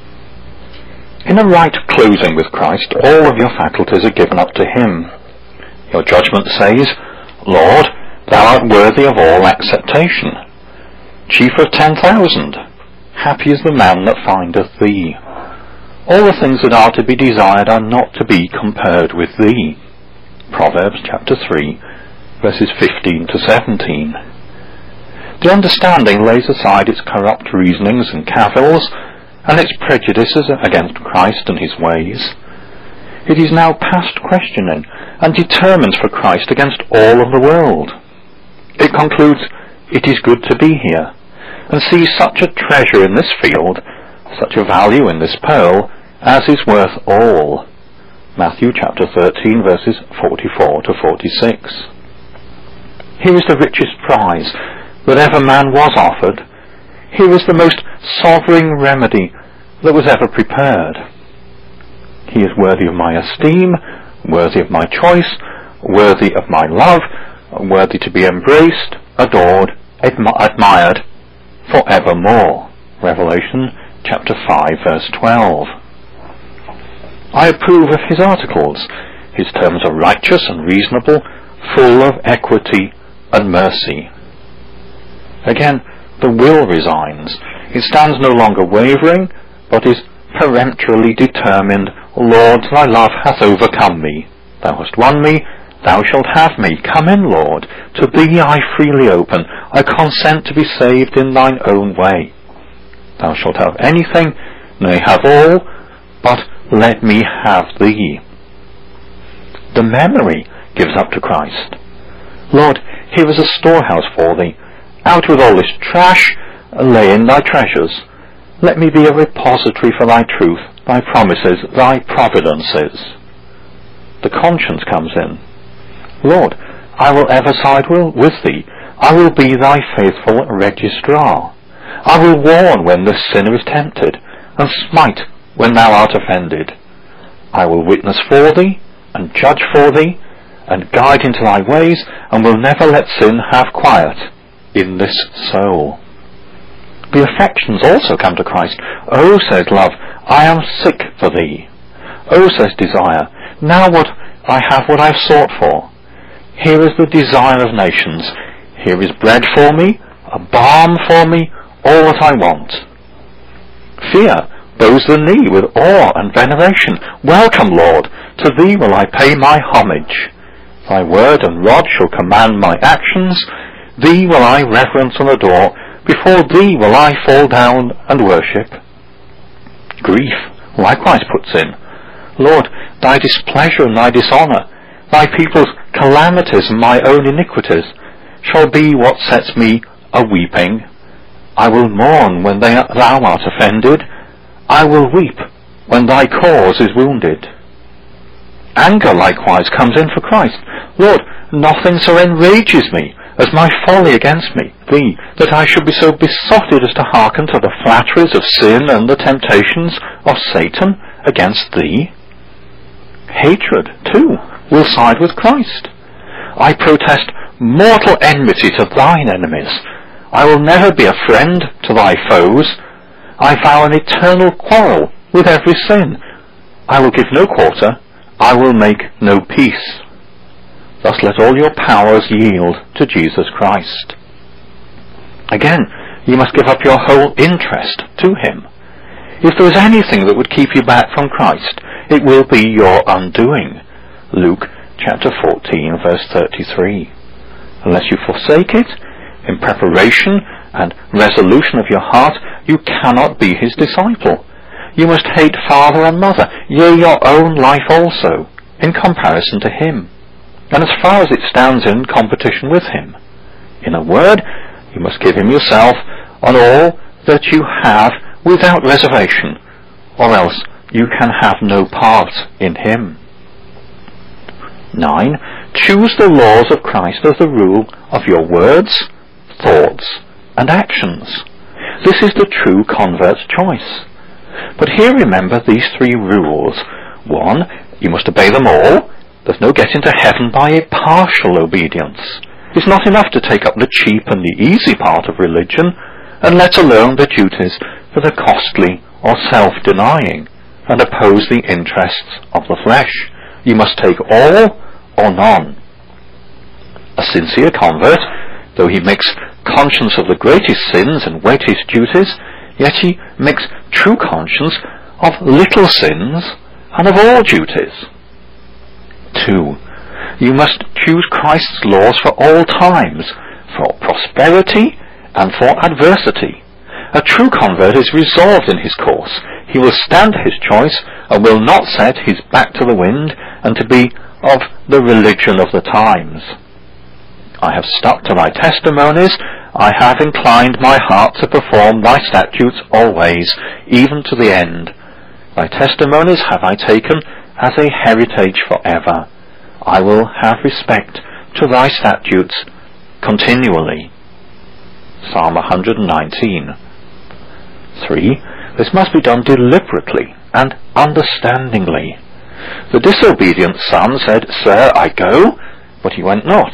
In a right closing with Christ, all of your faculties are given up to Him. Your judgment says, Lord, Thou art worthy of all acceptation. Chief of ten thousand, happy is the man that findeth thee. All the things that are to be desired are not to be compared with thee. Proverbs chapter three, verses fifteen to seventeen. The understanding lays aside its corrupt reasonings and cavils, and its prejudices against Christ and his ways. It is now past questioning, and determines for Christ against all of the world. It concludes, it is good to be here, and sees such a treasure in this field, such a value in this pearl, as is worth all. Matthew chapter thirteen, verses forty-four to forty-six. Here is the richest prize that ever man was offered. Here is the most sovereign remedy that was ever prepared. He is worthy of my esteem, worthy of my choice, worthy of my love, worthy to be embraced, adored, admi- admired, for evermore. Revelation chapter five, verse twelve. I approve of his articles. His terms are righteous and reasonable, full of equity and mercy. Again, the will resigns. It stands no longer wavering, but is peremptorily determined. Lord, thy love hath overcome me. Thou hast won me, thou shalt have me. Come in, Lord. To thee I freely open. I consent to be saved in thine own way. Thou shalt have anything, nay, have all, but let me have thee. The memory gives up to Christ. Lord, here is a storehouse for thee. Out with all this trash, lay in thy treasures. Let me be a repository for thy truth, thy promises, thy providences. The conscience comes in. Lord, I will ever side with thee. I will be thy faithful registrar. I will warn when the sinner is tempted, and smite when thou art offended. I will witness for thee, and judge for thee, and guide into thy ways, and will never let sin have quiet in this soul. The affections also come to Christ. Oh, says love, I am sick for thee. Oh, says desire, now what I have what I have sought for. Here is the desire of nations. Here is bread for me, a balm for me, all that I want. Fear bows the knee with awe and veneration. Welcome, Lord, to thee will I pay my homage. Thy word and rod shall command my actions. Thee will I reverence and adore. Before thee will I fall down and worship. Grief likewise puts in. Lord, thy displeasure and thy dishonour, thy people's calamities and my own iniquities, shall be what sets me a-weeping. I will mourn when they, thou art offended. I will weep when thy cause is wounded. Anger likewise comes in for Christ. Lord, nothing so enrages me as my folly against me, thee, that I should be so besotted as to hearken to the flatteries of sin and the temptations of Satan against thee. Hatred, too, will side with Christ. I protest mortal enmity to thine enemies. I will never be a friend to thy foes. I vow an eternal quarrel with every sin. I will give no quarter. I will make no peace. Thus let all your powers yield to Jesus Christ. Again, you must give up your whole interest to him. If there is anything that would keep you back from Christ, it will be your undoing. Luke chapter fourteen, verse thirty-three. Unless you forsake it, in preparation and resolution of your heart, you cannot be his disciple. You must hate father and mother, yea, your own life also, in comparison to him, and as far as it stands in competition with him. In a word, you must give him yourself on all that you have without reservation, or else you can have no part in him. nine. Choose the laws of Christ as the rule of your words, thoughts, and actions. This is the true convert's choice. But here remember these three rules. One, you must obey them all. There's no getting to heaven by a partial obedience. It's not enough to take up the cheap and the easy part of religion, and let alone the duties that are costly or self-denying, and oppose the interests of the flesh. You must take all or none. A sincere convert, though he makes conscience of the greatest sins and weightiest duties, yet he makes true conscience of little sins and of all duties. Two, you must choose Christ's laws for all times, for prosperity and for adversity. A true convert is resolved in his course. He will stand his choice and will not set his back to the wind and to be of the religion of the times. I have stuck to thy testimonies. I have inclined my heart to perform thy statutes always, even to the end. Thy testimonies have I taken as a heritage forever. I will have respect to thy statutes continually. Psalm one hundred nineteen. Three, this must be done deliberately and understandingly. The disobedient son said, Sir, I go, but he went not.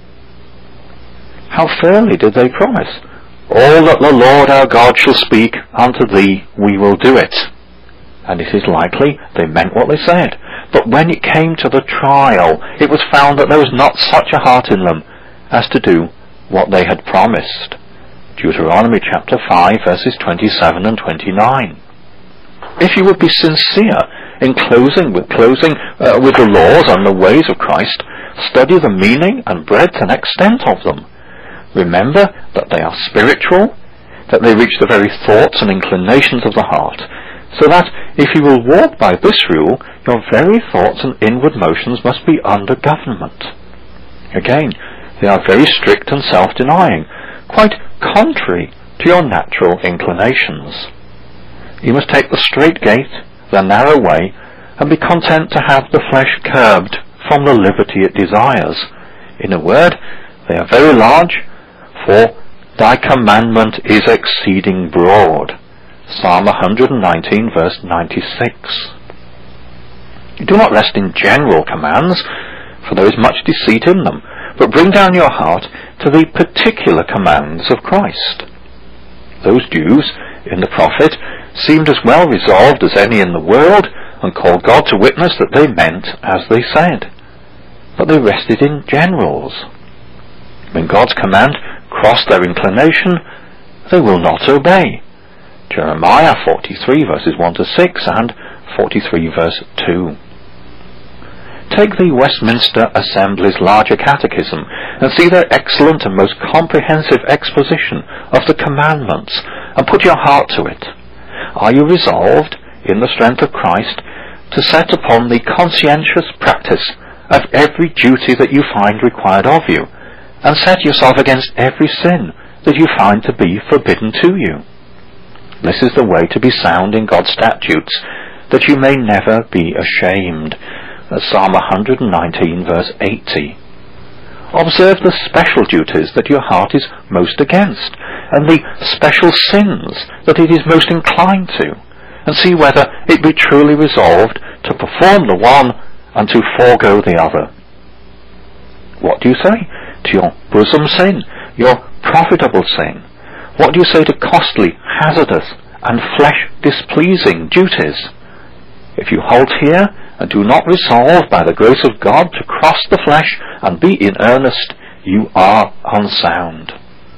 How fairly did they promise? All that the Lord our God shall speak unto thee, we will do it. And it is likely they meant what they said. But when it came to the trial, it was found that there was not such a heart in them as to do what they had promised. Deuteronomy chapter five, verses twenty-seven and twenty-nine. If you would be sincere in closing with closing uh, with the laws and the ways of Christ, study the meaning and breadth and extent of them. Remember that they are spiritual, that they reach the very thoughts and inclinations of the heart, so that if you will walk by this rule, your very thoughts and inward motions must be under government. Again, they are very strict and self-denying, quite contrary to your natural inclinations. You must take the straight gate, the narrow way, and be content to have the flesh curbed from the liberty it desires. In a word, they are very large, for thy commandment is exceeding broad. Psalm one hundred nineteen, verse ninety-six. Do not rest in general commands, for there is much deceit in them, but bring down your heart to the particular commands of Christ. Those Jews in the prophet seemed as well resolved as any in the world, and called God to witness that they meant as they said. But they rested in generals. When God's command crossed their inclination, they will not obey. Jeremiah forty-three, verses one to six, and forty-three, verse two. Take the Westminster Assembly's larger catechism and see their excellent and most comprehensive exposition of the commandments, and put your heart to it. Are you resolved, in the strength of Christ, to set upon the conscientious practice of every duty that you find required of you, and set yourself against every sin that you find to be forbidden to you? This is the way to be sound in God's statutes, that you may never be ashamed. Psalm one hundred nineteen, verse eighty. Observe the special duties that your heart is most against, and the special sins that it is most inclined to, and see whether it be truly resolved to perform the one and to forego the other. What do you say to your bosom sin, your profitable sin? What do you say to costly, hazardous, and flesh-displeasing duties? If you halt here, and do not resolve by the grace of God to cross the flesh and be in earnest, you are unsound.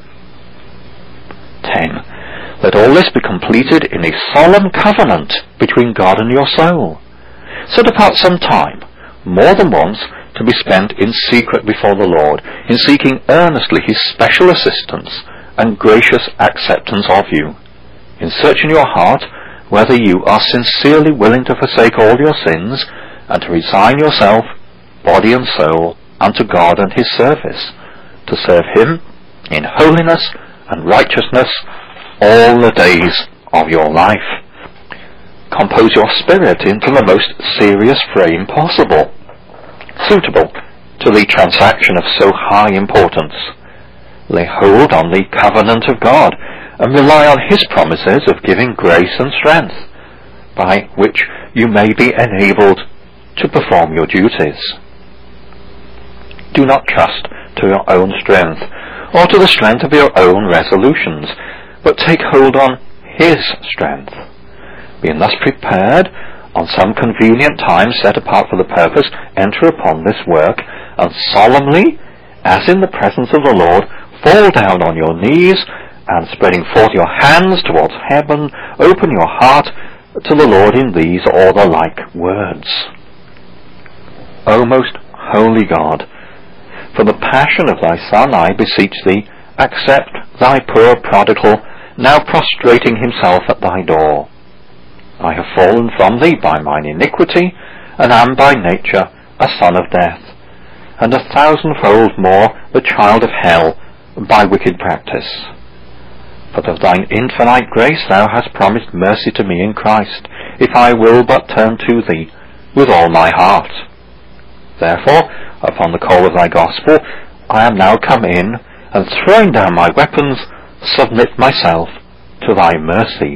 ten. Let all this be completed in a solemn covenant between God and your soul. Set apart some time, more than once, to be spent in secret before the Lord, in seeking earnestly His special assistance and gracious acceptance of you, in searching your heart whether you are sincerely willing to forsake all your sins and to resign yourself, body and soul, unto God and His service, to serve Him in holiness and righteousness all the days of your life. Compose your spirit into the most serious frame possible, suitable to the transaction of so high importance. Lay hold on the covenant of God, and rely on His promises of giving grace and strength, by which you may be enabled to perform your duties. Do not trust to your own strength, or to the strength of your own resolutions, but take hold on His strength. Being thus prepared, on some convenient time set apart for the purpose, enter upon this work, and solemnly, as in the presence of the Lord, fall down on your knees, and spreading forth your hands towards heaven, open your heart to the Lord in these or the like words. O most holy God, for the passion of thy Son, I beseech thee, accept thy poor prodigal, now prostrating himself at thy door. I have fallen from thee by mine iniquity, and am by nature a son of death, and a thousandfold more the child of hell by wicked practice. But of thine infinite grace thou hast promised mercy to me in Christ, if I will but turn to thee with all my heart. Therefore, upon the call of thy gospel, I am now come in, and throwing down my weapons, submit myself to thy mercy.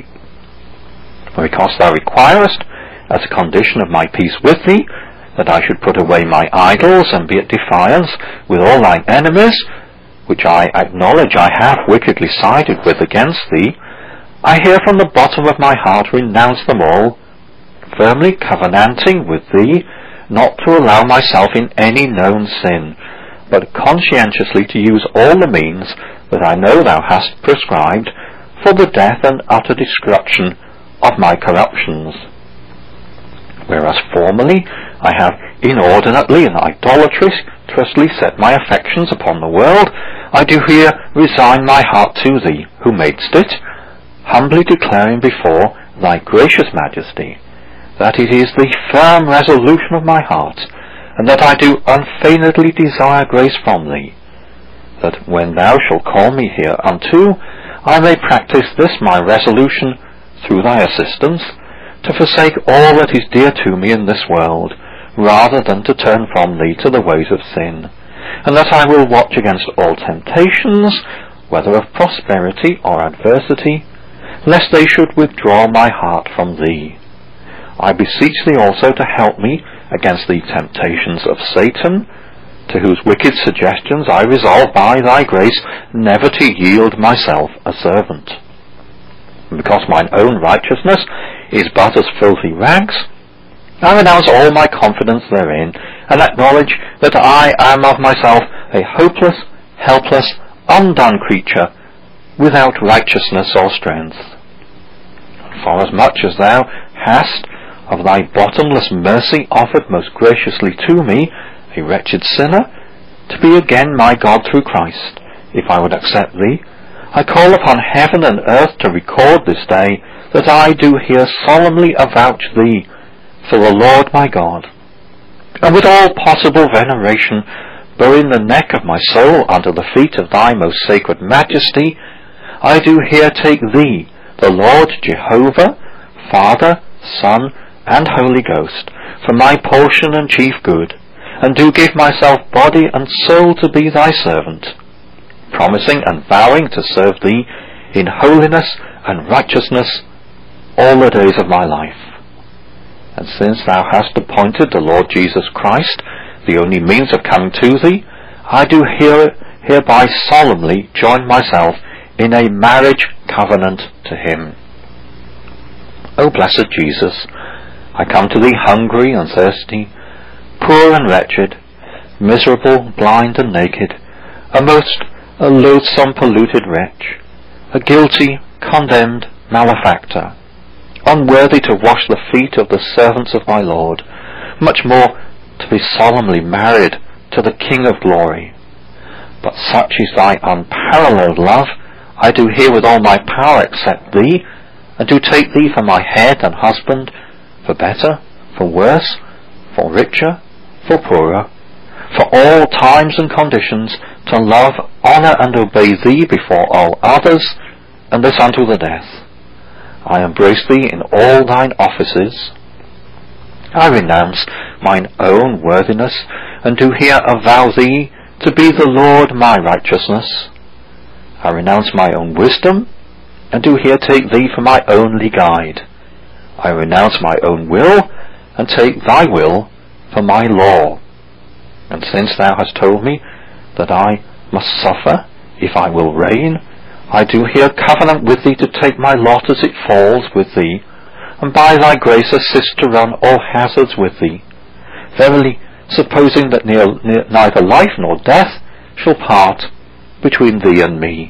Because thou requirest, as a condition of my peace with thee, that I should put away my idols and be at defiance with all thine enemies, which I acknowledge I have wickedly sided with against thee, I here from the bottom of my heart renounce them all, firmly covenanting with thee not to allow myself in any known sin, but conscientiously to use all the means that I know thou hast prescribed for the death and utter destruction of my corruptions. Whereas formerly I have inordinately and idolatrously set my affections upon the world, I do here resign my heart to thee, who madest it, humbly declaring before thy gracious majesty that it is the firm resolution of my heart, and that I do unfeignedly desire grace from thee, that when thou shalt call me hereunto, I may practice this my resolution through thy assistance, to forsake all that is dear to me in this world, rather than to turn from thee to the ways of sin, and that I will watch against all temptations, whether of prosperity or adversity, lest they should withdraw my heart from thee. I beseech thee also to help me against the temptations of Satan, to whose wicked suggestions I resolve by thy grace never to yield myself a servant. And because mine own righteousness is but as filthy rags, I renounce all my confidence therein, and acknowledge that I am of myself a hopeless, helpless, undone creature, without righteousness or strength. Forasmuch as thou hast of thy bottomless mercy offered most graciously to me, a wretched sinner, to be again my God through Christ, if I would accept thee, I call upon heaven and earth to record this day that I do here solemnly avouch thee for the Lord my God, and with all possible veneration, bowing the neck of my soul under the feet of thy most sacred majesty, I do here take thee, the Lord Jehovah, Father, Son, and Holy Ghost, for my portion and chief good, and do give myself body and soul to be thy servant, promising and vowing to serve thee in holiness and righteousness all the days of my life. And since thou hast appointed the Lord Jesus Christ, the only means of coming to thee, I do here, hereby solemnly join myself in a marriage covenant to him. O blessed Jesus, I come to thee hungry and thirsty, poor and wretched, miserable, blind and naked, a most a loathsome polluted wretch, a guilty, condemned malefactor, unworthy to wash the feet of the servants of my Lord, much more to be solemnly married to the King of glory. But such is thy unparalleled love, I do here with all my power accept thee, and do take thee for my head and husband, for better, for worse, for richer, for poorer, for all times and conditions, to love, honour, and obey thee before all others, and this unto the death. I embrace thee in all thine offices. I renounce mine own worthiness, and do here avow thee to be the Lord my righteousness. I renounce my own wisdom, and do here take thee for my only guide. I renounce my own will, and take thy will for my law. And since thou hast told me that I must suffer if I will reign, I do here covenant with thee to take my lot as it falls with thee, and by thy grace assist to run all hazards with thee. Verily, supposing that near, near, neither life nor death, shall part between thee and me.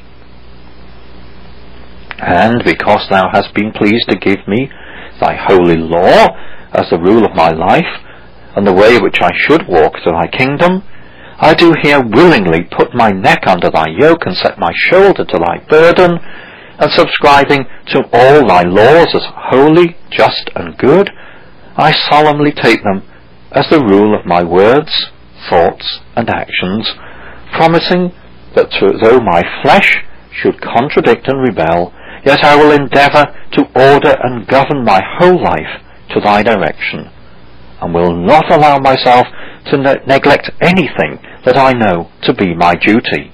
And because thou hast been pleased to give me thy holy law as the rule of my life, and the way which I should walk to thy kingdom, I do here willingly put my neck under thy yoke, and set my shoulder to thy burden, and subscribing to all thy laws as holy, just, and good, I solemnly take them as the rule of my words, thoughts, and actions, promising that though my flesh should contradict and rebel, yet I will endeavour to order and govern my whole life to thy direction, and will not allow myself to ne- neglect anything that I know to be my duty.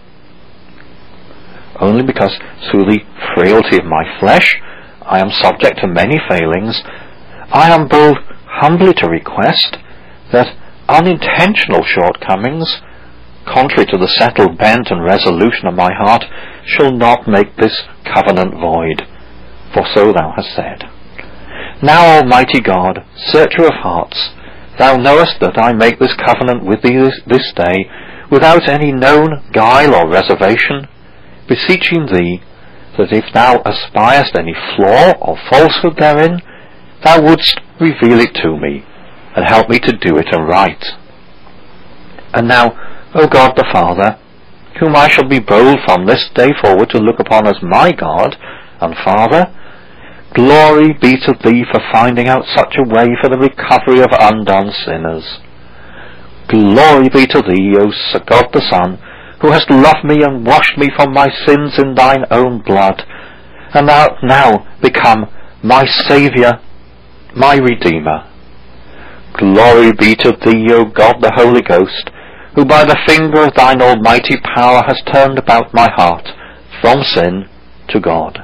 Only because through the frailty of my flesh I am subject to many failings, I am bold humbly to request that unintentional shortcomings, contrary to the settled bent and resolution of my heart, shall not make this covenant void, for so thou hast said. Now, Almighty God, searcher of hearts, thou knowest that I make this covenant with thee this, this day, without any known guile or reservation, beseeching thee that if thou espiest any flaw or falsehood therein, thou wouldst reveal it to me, and help me to do it aright. And now, O God the Father, whom I shall be bold from this day forward to look upon as my God and Father, glory be to thee for finding out such a way for the recovery of undone sinners. Glory be to thee, O God the Son, who hast loved me and washed me from my sins in thine own blood, and thou art now become my Saviour, my Redeemer. Glory be to thee, O God the Holy Ghost, who by the finger of thine almighty power has turned about my heart from sin to God.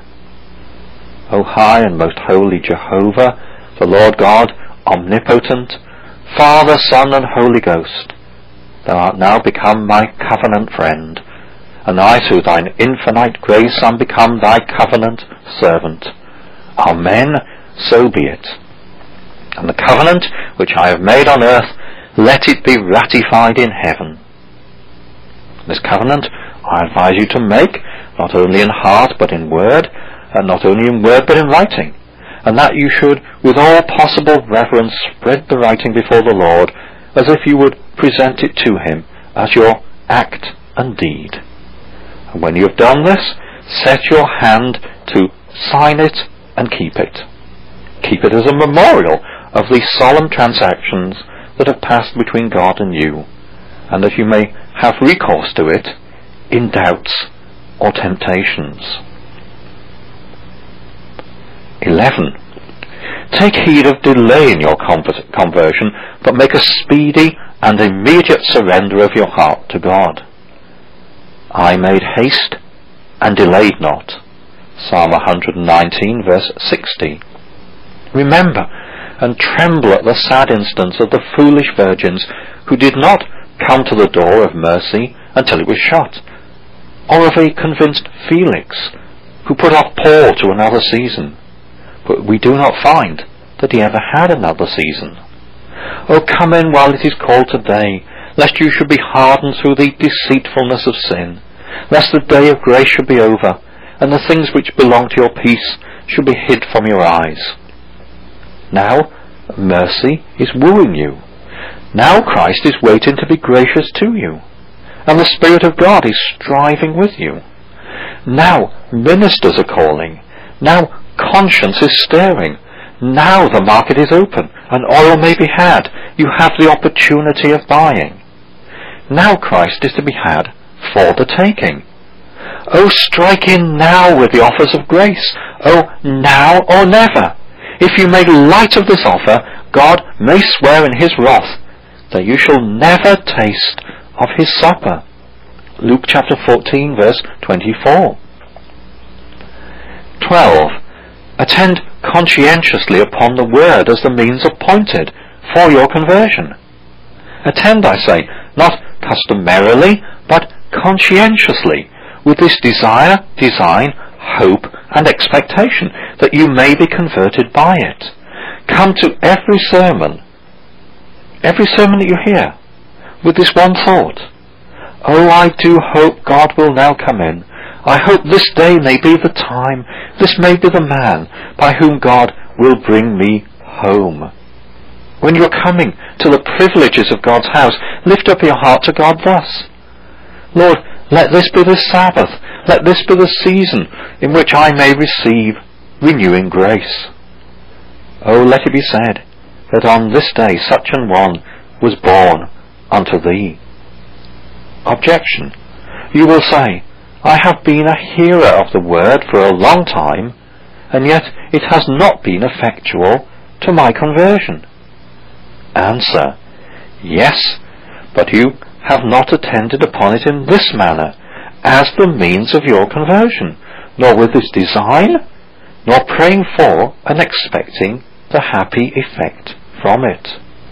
O high and most holy Jehovah, the Lord God, omnipotent, Father, Son, and Holy Ghost, thou art now become my covenant friend, and I through thine infinite grace am become thy covenant servant. Amen, so be it. And the covenant which I have made on earth, let it be ratified in heaven. This covenant I advise you to make, not only in heart but in word, and not only in word but in writing, and that you should with all possible reverence spread the writing before the Lord, as if you would present it to him as your act and deed. And when you have done this, set your hand to sign it and keep it. Keep it as a memorial of these solemn transactions that have passed between God and you, and that you may have recourse to it in doubts or temptations. eleven. Take heed of delay in your conver- conversion, but make a speedy and immediate surrender of your heart to God. I made haste and delayed not. Psalm one nineteen, verse sixty. Remember and tremble at the sad instance of the foolish virgins who did not come to the door of mercy until it was shut, or of a convinced Felix who put off Paul to another season, but we do not find that he ever had another season. O come in while it is called today, lest you should be hardened through the deceitfulness of sin, lest the day of grace should be over, and the things which belong to your peace should be hid from your eyes. Now mercy is wooing you. Now Christ is waiting to be gracious to you, and the Spirit of God is striving with you. Now ministers are calling. Now conscience is stirring. Now the market is open, and oil may be had. You have the opportunity of buying. Now Christ is to be had for the taking. Oh, strike in now with the offers of grace. Oh, now or never. If you make light of this offer, God may swear in his wrath that you shall never taste of his supper. Luke chapter fourteen, verse twenty-four. twelve. Attend conscientiously upon the word as the means appointed for your conversion. Attend, I say, not customarily, but conscientiously, with this desire, design, hope, and expectation, that you may be converted by it. Come to every sermon, every sermon that you hear, with this one thought: Oh, I do hope God will now come in. I hope this day may be the time, this may be the man by whom God will bring me home. When you're coming to the privileges of God's house, lift up your heart to God thus: Lord, let this be the Sabbath, let this be the season in which I may receive renewing grace. Oh, let it be said that on this day such an one was born unto thee. Objection. You will say, I have been a hearer of the word for a long time, and yet it has not been effectual to my conversion. Answer. Yes, but you have not attended upon it in this manner, as the means of your conversion, nor with this design, nor praying for and expecting the happy effect from it.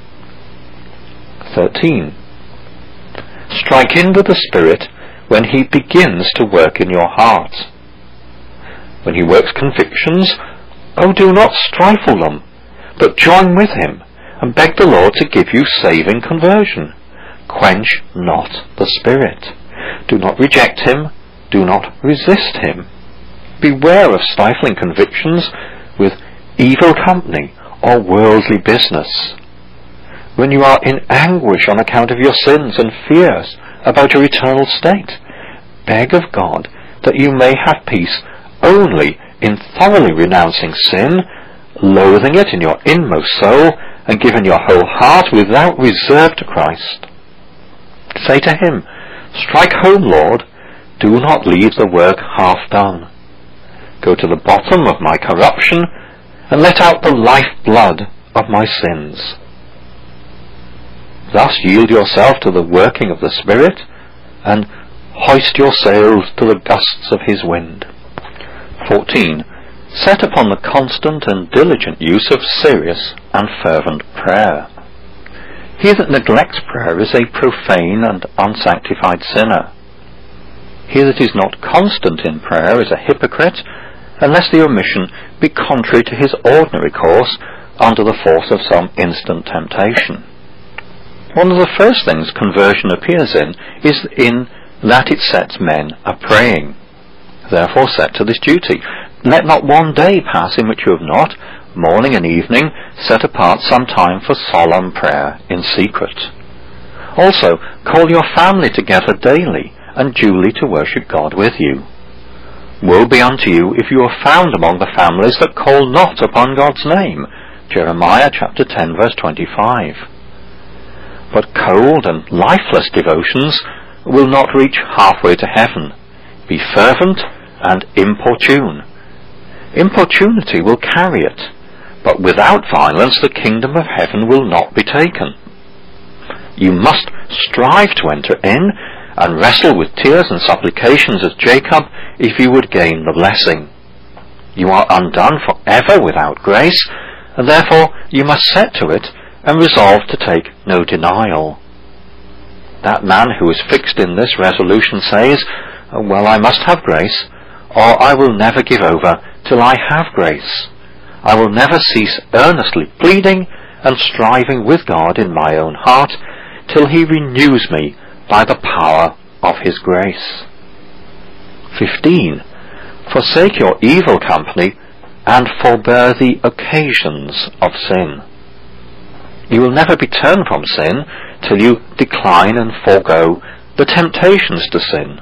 thirteen. Strike in with the Spirit when he begins to work in your heart. When he works convictions, oh, do not stifle them, but join with him, and beg the Lord to give you saving conversion. Quench not the Spirit. Do not reject him, do not resist him. Beware of stifling convictions with evil company or worldly business. When you are in anguish on account of your sins and fears about your eternal state, beg of God that you may have peace only in thoroughly renouncing sin, loathing it in your inmost soul, and giving your whole heart without reserve to Christ. Say to him, Strike home, Lord, do not leave the work half done. Go to the bottom of my corruption, and let out the life blood of my sins. Thus yield yourself to the working of the Spirit, and hoist your sails to the gusts of his wind. fourteen. Set upon the constant and diligent use of serious and fervent prayer. He that neglects prayer is a profane and unsanctified sinner. He that is not constant in prayer is a hypocrite, unless the omission be contrary to his ordinary course under the force of some instant temptation. One of the first things conversion appears in is in that it sets men a-praying. Therefore set to this duty. Let not one day pass in which you have not, morning and evening, set apart some time for solemn prayer in secret. Also, call your family together daily, and duly to worship God with you. Woe be unto you if you are found among the families that call not upon God's name. Jeremiah chapter ten verse twenty-five. But cold and lifeless devotions will not reach halfway to heaven. Be fervent and importune. Importunity will carry it, but without violence the kingdom of heaven will not be taken. You must strive to enter in, and wrestle with tears and supplications as Jacob, if you would gain the blessing. You are undone for ever without grace, and therefore you must set to it and resolve to take no denial. That man who is fixed in this resolution says, well, I must have grace, or I will never give over till I have grace. I will never cease earnestly pleading and striving with God in my own heart, till he renews me by the power of his grace. fifteen. Forsake your evil company, and forbear the occasions of sin. You will never be turned from sin till you decline and forego the temptations to sin.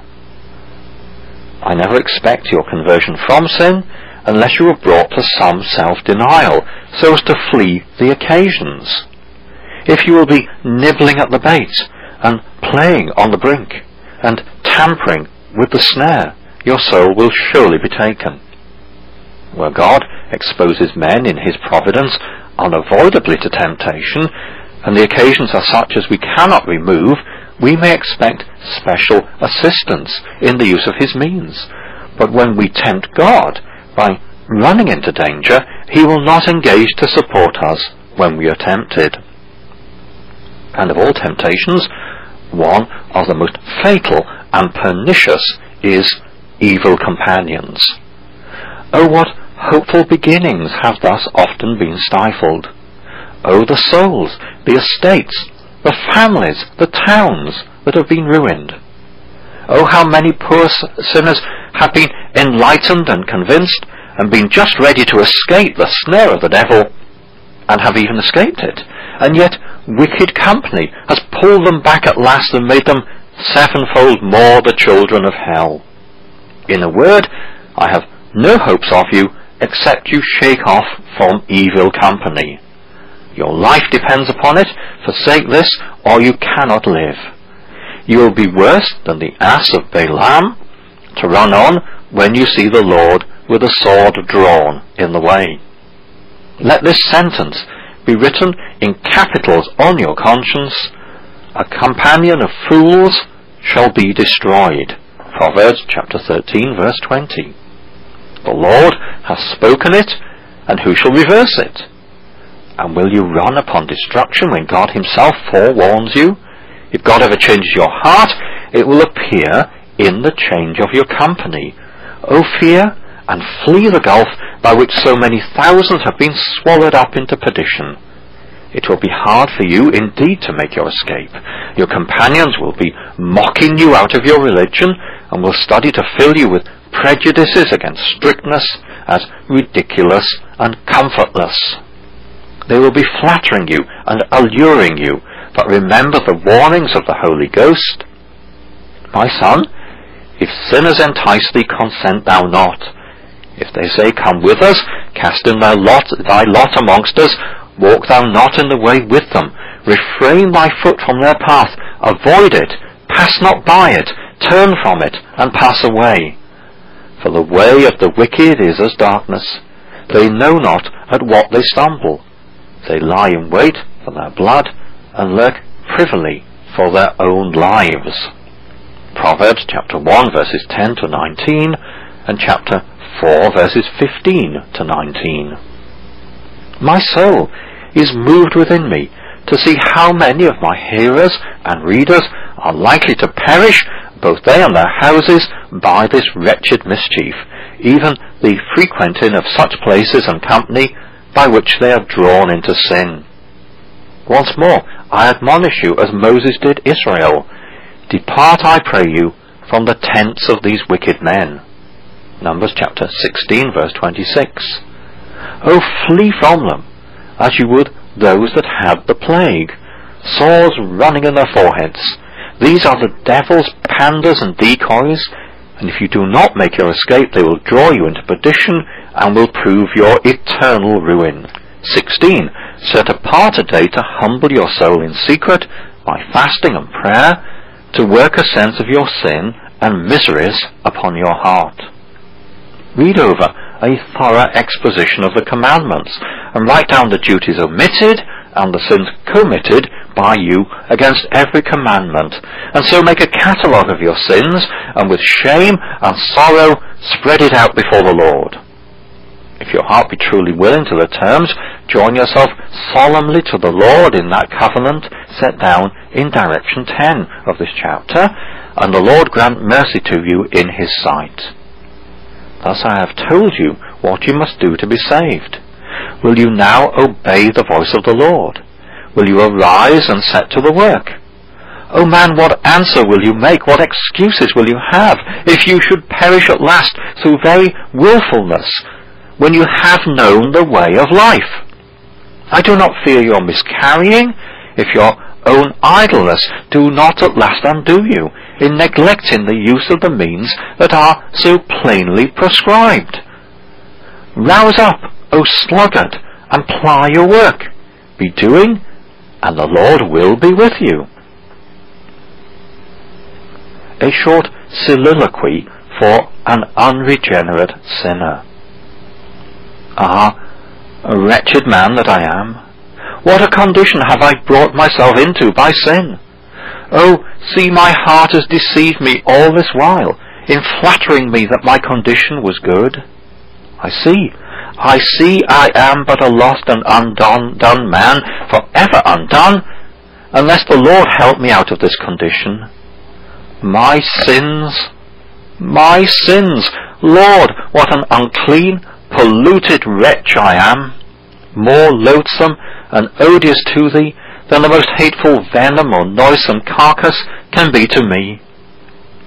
I never expect your conversion from sin unless you are brought to some self-denial, so as to flee the occasions. If you will be nibbling at the bait, and playing on the brink, and tampering with the snare, your soul will surely be taken. Where God exposes men in his providence unavoidably to temptation, and the occasions are such as we cannot remove, we may expect special assistance in the use of his means. But when we tempt God by running into danger, he will not engage to support us when we are tempted. And of all temptations, one of the most fatal and pernicious is evil companions. Oh, what hopeful beginnings have thus often been stifled! Oh, the souls, the estates, the families, the towns that have been ruined! Oh, how many poor sinners have been enlightened and convinced, and been just ready to escape the snare of the devil, and have even escaped it, and yet wicked company has pulled them back at last and made them sevenfold more the children of hell. In a word, I have no hopes of you, except you shake off from evil company. Your life depends upon it. Forsake this, or you cannot live. You will be worse than the ass of Balaam, to run on when you see the Lord with a sword drawn in the way. Let this sentence be written in capitals on your conscience: a companion of fools shall be destroyed. Proverbs chapter thirteen, verse twenty. The Lord hath spoken it, and who shall reverse it? And will you run upon destruction when God himself forewarns you? If God ever changes your heart, it will appear in the change of your company. O fear and flee the gulf by which so many thousands have been swallowed up into perdition. It will be hard for you indeed to make your escape. Your companions will be mocking you out of your religion, and will study to fill you with prejudices against strictness as ridiculous and comfortless. They will be flattering you and alluring you, but remember the warnings of the Holy Ghost. My son, if sinners entice thee, consent thou not. If they say, Come with us, cast in thy lot, thy lot amongst us, walk thou not in the way with them. Refrain thy foot from their path, avoid it, pass not by it, turn from it, and pass away. For the way of the wicked is as darkness. They know not at what they stumble. They lie in wait for their blood, and lurk privily for their own lives. Proverbs chapter one, verses ten to nineteen, and chapter four, verses fifteen to nineteen. My soul is moved within me to see how many of my hearers and readers are likely to perish, both they and their houses, by this wretched mischief, even the frequenting of such places and company by which they are drawn into sin. Once more, I admonish you as Moses did Israel. Depart, I pray you, from the tents of these wicked men. Numbers chapter sixteen, verse twenty-six. Oh, flee from them, as you would those that had the plague, sores running in their foreheads. These are the devil's panders and decoys, and if you do not make your escape, they will draw you into perdition, and will prove your eternal ruin. sixteen. Set apart a day to humble your soul in secret, by fasting and prayer, to work a sense of your sin and miseries upon your heart. Read over a thorough exposition of the commandments, and write down the duties omitted and the sins committed by you against every commandment, and so make a catalogue of your sins, and with shame and sorrow spread it out before the Lord. If your heart be truly willing to the terms, join yourself solemnly to the Lord in that covenant set down in direction ten of this chapter, and the Lord grant mercy to you in his sight. Thus I have told you what you must do to be saved. Will you now obey the voice of the Lord? Will you arise and set to the work? O man, what answer will you make? What excuses will you have, if you should perish at last through very wilfulness, when you have known the way of life? I do not fear your miscarrying, if your own idleness do not at last undo you, in neglecting the use of the means that are so plainly prescribed. Rouse up, O sluggard, and ply your work. Be doing, and the Lord will be with you. A short soliloquy for an unregenerate sinner. Ah, a wretched man that I am! What a condition have I brought myself into by sin! Oh, see, my heart has deceived me all this while, in flattering me that my condition was good. I see, I see I am but a lost and undone done man, forever undone, unless the Lord help me out of this condition. My sins, my sins! Lord, what an unclean, polluted wretch I am, more loathsome and odious to thee than the most hateful venom or noisome carcass can be to me.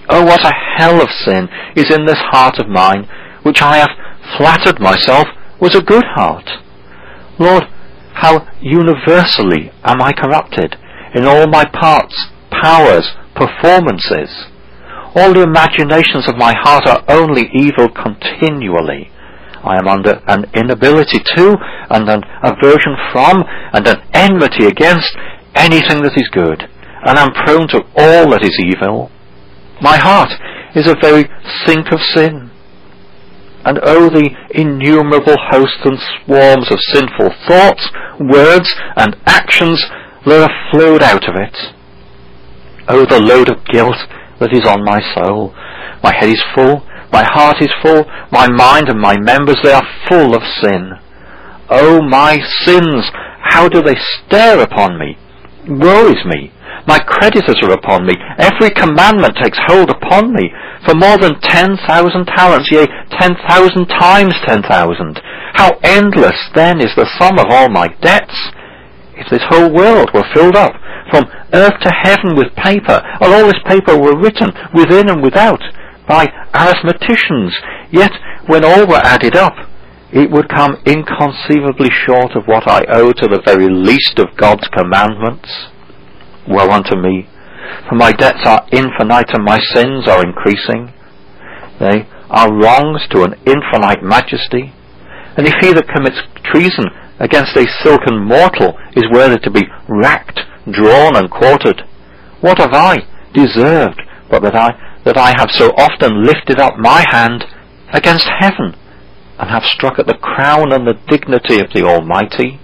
Oh, what a hell of sin is in this heart of mine, which I have flattered myself was a good heart. Lord, how universally am I corrupted in all my parts, powers, performances. All the imaginations of my heart are only evil continually. I am under an inability to, and an aversion from, and an enmity against anything that is good, and am prone to all that is evil. My heart is a very sink of sin, and oh, the innumerable hosts and swarms of sinful thoughts, words, and actions that have flowed out of it. Oh, the load of guilt that is on my soul. My head is full, my heart is full, my mind and my members, they are full of sin. Oh, my sins, how do they stare upon me? Woe is me! My creditors are upon me. Every commandment takes hold upon me. For more than ten thousand talents, yea, ten thousand times ten thousand. How endless then is the sum of all my debts! If this whole world were filled up from earth to heaven with paper, and all this paper were written within and without by arithmeticians, yet when all were added up, it would come inconceivably short of what I owe to the very least of God's commandments. Woe unto me, for my debts are infinite and my sins are increasing. They are wrongs to an infinite majesty, and if he that commits treason against a silken mortal is worthy to be racked, drawn, and quartered, what have I deserved but that I that I have so often lifted up my hand against heaven, and have struck at the crown and the dignity of the Almighty?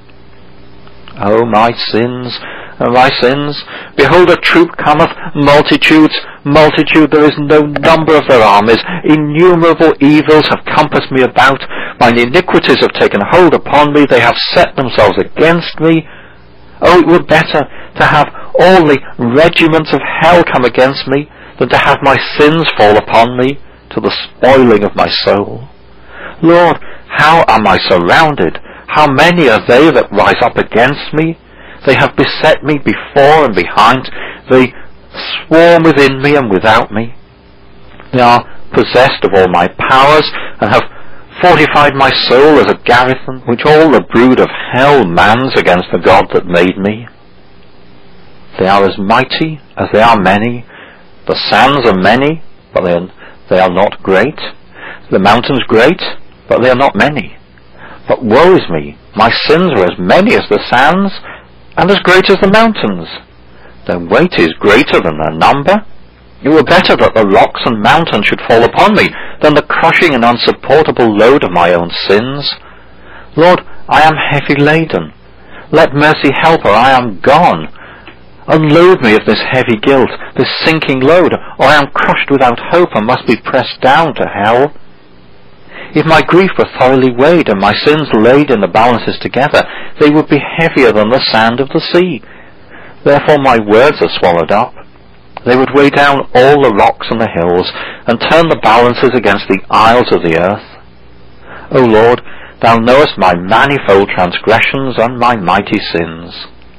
O my sins, O my sins, behold a troop cometh, multitudes, multitude, there is no number of their armies, innumerable evils have compassed me about, mine iniquities have taken hold upon me, they have set themselves against me. Oh, it were better to have all the regiments of hell come against me, than to have my sins fall upon me, to the spoiling of my soul. Lord, how am I surrounded? How many are they that rise up against me? They have beset me before and behind. They swarm within me and without me. They are possessed of all my powers, and have fortified my soul as a garrison, which all the brood of hell mans against the God that made me. They are as mighty as they are many. The sands are many, but they are, they are not great. The mountains great, but they are not many. But woe is me, my sins are as many as the sands, and as great as the mountains. Their weight is greater than their number. It were better that the rocks and mountains should fall upon me, than the crushing and unsupportable load of my own sins. Lord, I am heavy laden. Let mercy help, or I am gone. Unload me of this heavy guilt, this sinking load, or I am crushed without hope and must be pressed down to hell. If my grief were thoroughly weighed and my sins laid in the balances together, they would be heavier than the sand of the sea. Therefore my words are swallowed up. They would weigh down all the rocks and the hills, and turn the balances against the isles of the earth. O Lord, thou knowest my manifold transgressions and my mighty sins.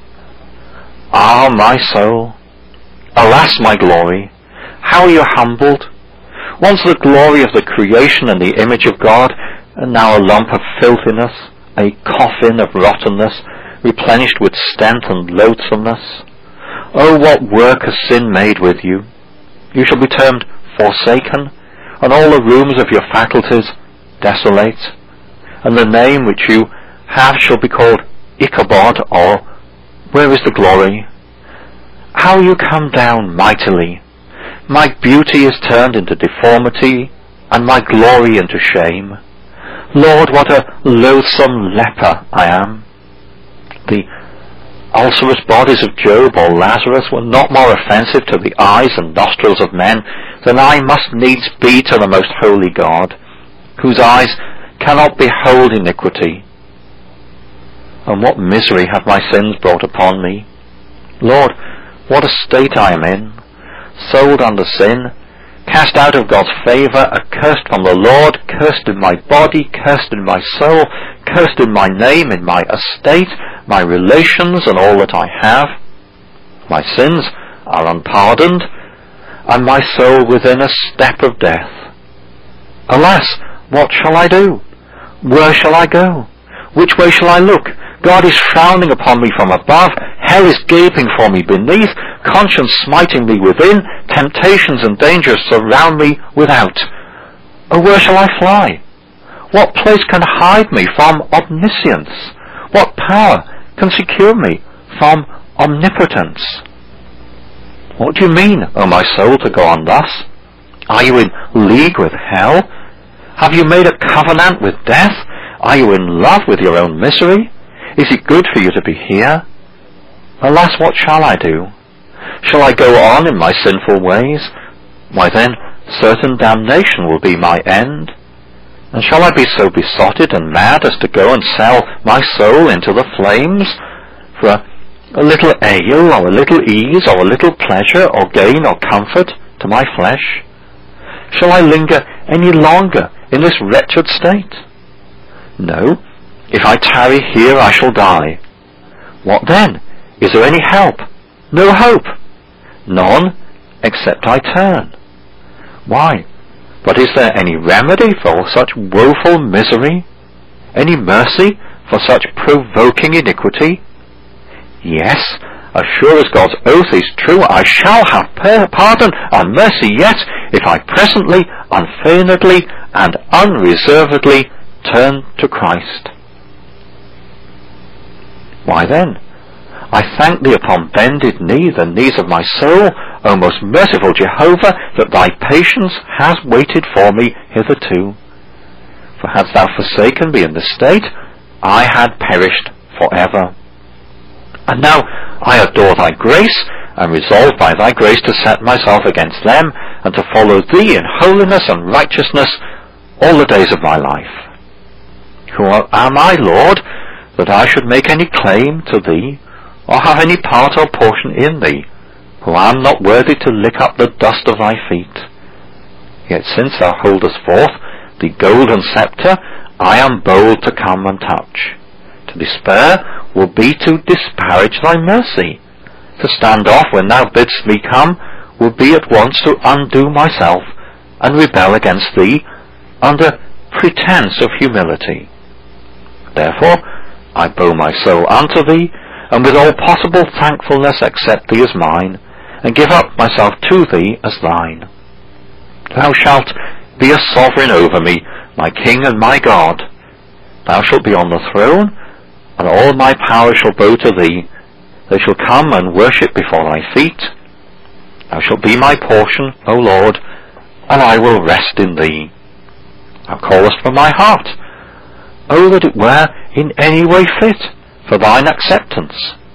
Ah, my soul, alas, my glory, how are you humbled! Once the glory of the creation and the image of God, and now a lump of filthiness, a coffin of rottenness, replenished with stench and loathsomeness. Oh, what work has sin made with you! You shall be termed forsaken, and all the rooms of your faculties desolate, and the name which you have shall be called Ichabod, or where is the glory? How you come down mightily! My beauty is turned into deformity, and my glory into shame. Lord, what a loathsome leper I am! The ulcerous bodies of Job or Lazarus were not more offensive to the eyes and nostrils of men than I must needs be to the most holy God, whose eyes cannot behold iniquity. And what misery have my sins brought upon me! Lord, what a state I am in! Sold under sin, cast out of God's favour, accursed from the Lord, cursed in my body, cursed in my soul, cursed in my name, in my estate, my relations, and all that I have. My sins are unpardoned, and my soul within a step of death. Alas, what shall I do? Where shall I go? Which way shall I look? God is frowning upon me from above, hell is gaping for me beneath, conscience smiting me within, temptations and dangers surround me without. Oh, where shall I fly? What place can hide me from omniscience? What power can secure me from omnipotence? What do you mean, O my soul, to go on thus? Are you in league with hell? Have you made a covenant with death? Are you in love with your own misery? Is it good for you to be here? Alas, what shall I do? Shall I go on in my sinful ways? Why then, certain damnation will be my end. And shall I be so besotted and mad as to go and sell my soul into the flames for a, a little ale, or a little ease, or a little pleasure, or gain, or comfort to my flesh? Shall I linger any longer in this wretched state? No, if I tarry here I shall die. What then? Is there any help? No hope? None, except I turn. Why? But is there any remedy for such woeful misery? Any mercy for such provoking iniquity? Yes, as sure as God's oath is true, I shall have pardon and mercy yet, if I presently, unfeignedly, and unreservedly turn to Christ. Why then, I thank thee upon bended knee, the knees of my soul, O most merciful Jehovah, that thy patience has waited for me hitherto. For hadst thou forsaken me in this state, I had perished for ever. And now I adore thy grace, and resolve by thy grace to set myself against them, and to follow thee in holiness and righteousness all the days of my life. Who am I, Lord, that I should make any claim to thee, or have any part or portion in thee, who am not worthy to lick up the dust of thy feet? Yet since thou holdest forth the golden sceptre, I am bold to come and touch. To despair will be to disparage thy mercy. To stand off when thou bidst me come will be at once to undo myself and rebel against thee under pretence of humility. Therefore I bow my soul unto thee, and with all possible thankfulness accept thee as mine, and give up myself to thee as thine. Thou shalt be a sovereign over me, my King and my God. Thou shalt be on the throne, and all my power shall bow to thee. They shall come and worship before thy feet. Thou shalt be my portion, O Lord, and I will rest in thee. Thou callest for my heart. O that it were in any way fit for thine acceptance.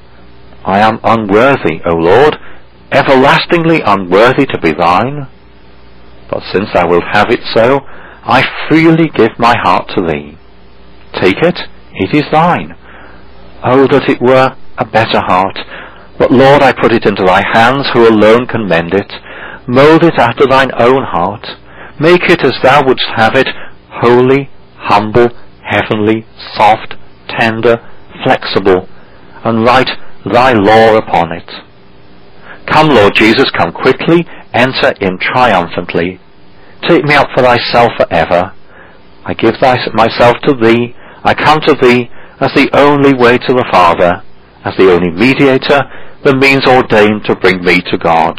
I am unworthy, O Lord, everlastingly unworthy to be thine. But since thou wilt have it so, I freely give my heart to thee. Take it, it is thine. Oh, that it were a better heart. But Lord, I put it into thy hands, who alone can mend it. Mold it after thine own heart. Make it as thou wouldst have it, holy, humble, heavenly, soft, tender, flexible, and write thy law upon it. Come, Lord Jesus, come quickly, enter in triumphantly. Take me up for thyself forever. I give thy, myself to thee. I come to thee as the only way to the Father, as the only mediator, the means ordained to bring me to God.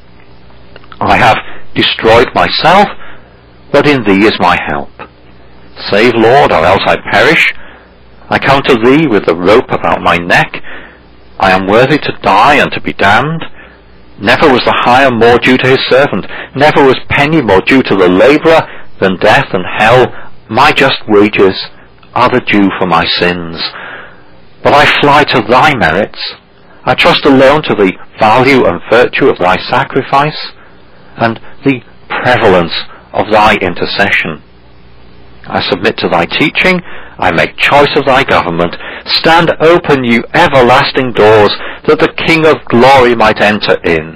I have destroyed myself, but in thee is my help. Save, Lord, or else I perish. I come to thee with the rope about my neck. I am worthy to die and to be damned. Never was the hire more due to his servant. Never was penny more due to the labourer than death and hell. My just wages are the due for my sins. But I fly to thy merits. I trust alone to the value and virtue of thy sacrifice, and the prevalence of thy intercession. I submit to thy teaching. I make choice of thy government. Stand open, you everlasting doors, that the King of glory might enter in.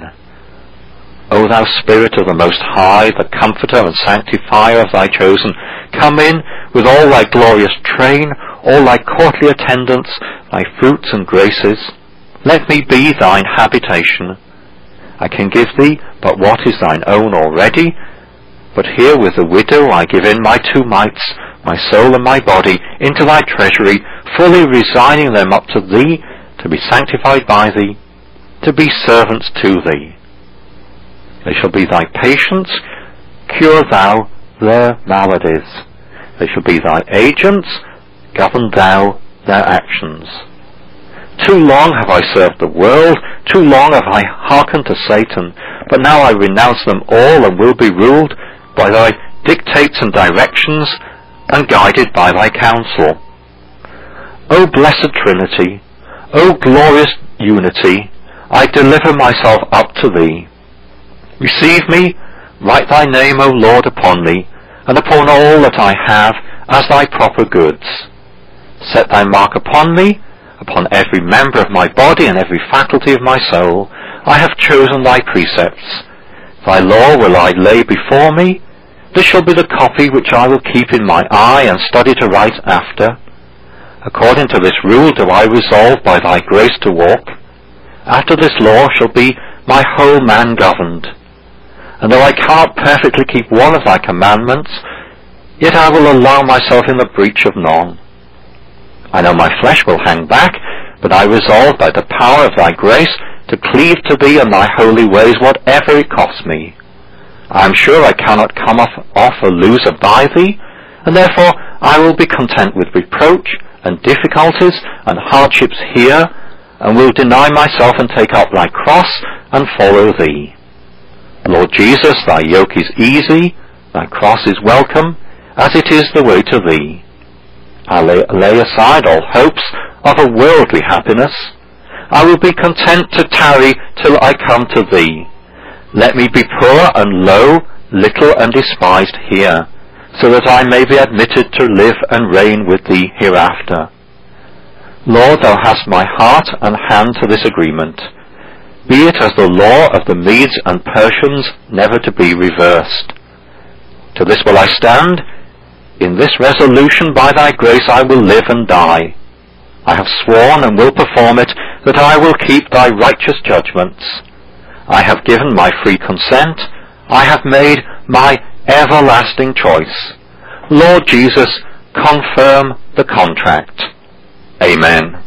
O thou Spirit of the Most High, the Comforter and Sanctifier of thy chosen, come in with all thy glorious train, all thy courtly attendants, thy fruits and graces. Let me be thine habitation. I can give thee but what is thine own already, but here with the widow I give in my two mites, my soul and my body, into thy treasury, fully resigning them up to thee, to be sanctified by thee, to be servants to thee. They shall be thy patients, cure thou their maladies. They shall be thy agents, govern thou their actions. Too long have I served the world, too long have I hearkened to Satan, but now I renounce them all and will be ruled by thy dictates and directions, and guided by thy counsel. O blessed Trinity, O glorious unity, I deliver myself up to thee. Receive me, write thy name, O Lord, upon me, and upon all that I have, as thy proper goods. Set thy mark upon me, upon every member of my body and every faculty of my soul. I have chosen thy precepts. Thy law will I lay before me. This shall be the copy which I will keep in my eye and study to write after. According to this rule do I resolve by thy grace to walk. After this law shall be my whole man governed. And though I cannot perfectly keep one of thy commandments, yet I will allow myself in the breach of none. I know my flesh will hang back, but I resolve by the power of thy grace to cleave to thee and thy holy ways, whatever it costs me. I am sure I cannot come off, off a loser by thee, and therefore I will be content with reproach and difficulties and hardships here, and will deny myself and take up thy cross and follow thee. Lord Jesus, thy yoke is easy, thy cross is welcome, as it is the way to thee. I lay, lay aside all hopes of a worldly happiness. I will be content to tarry till I come to thee. Let me be poor and low, little and despised here, so that I may be admitted to live and reign with thee hereafter. Lord, thou hast my heart and hand to this agreement. Be it as the law of the Medes and Persians, never to be reversed. To this will I stand. In this resolution by thy grace I will live and die. I have sworn and will perform it, that I will keep thy righteous judgments. I have given my free consent. I have made my everlasting choice. Lord Jesus, confirm the contract. Amen.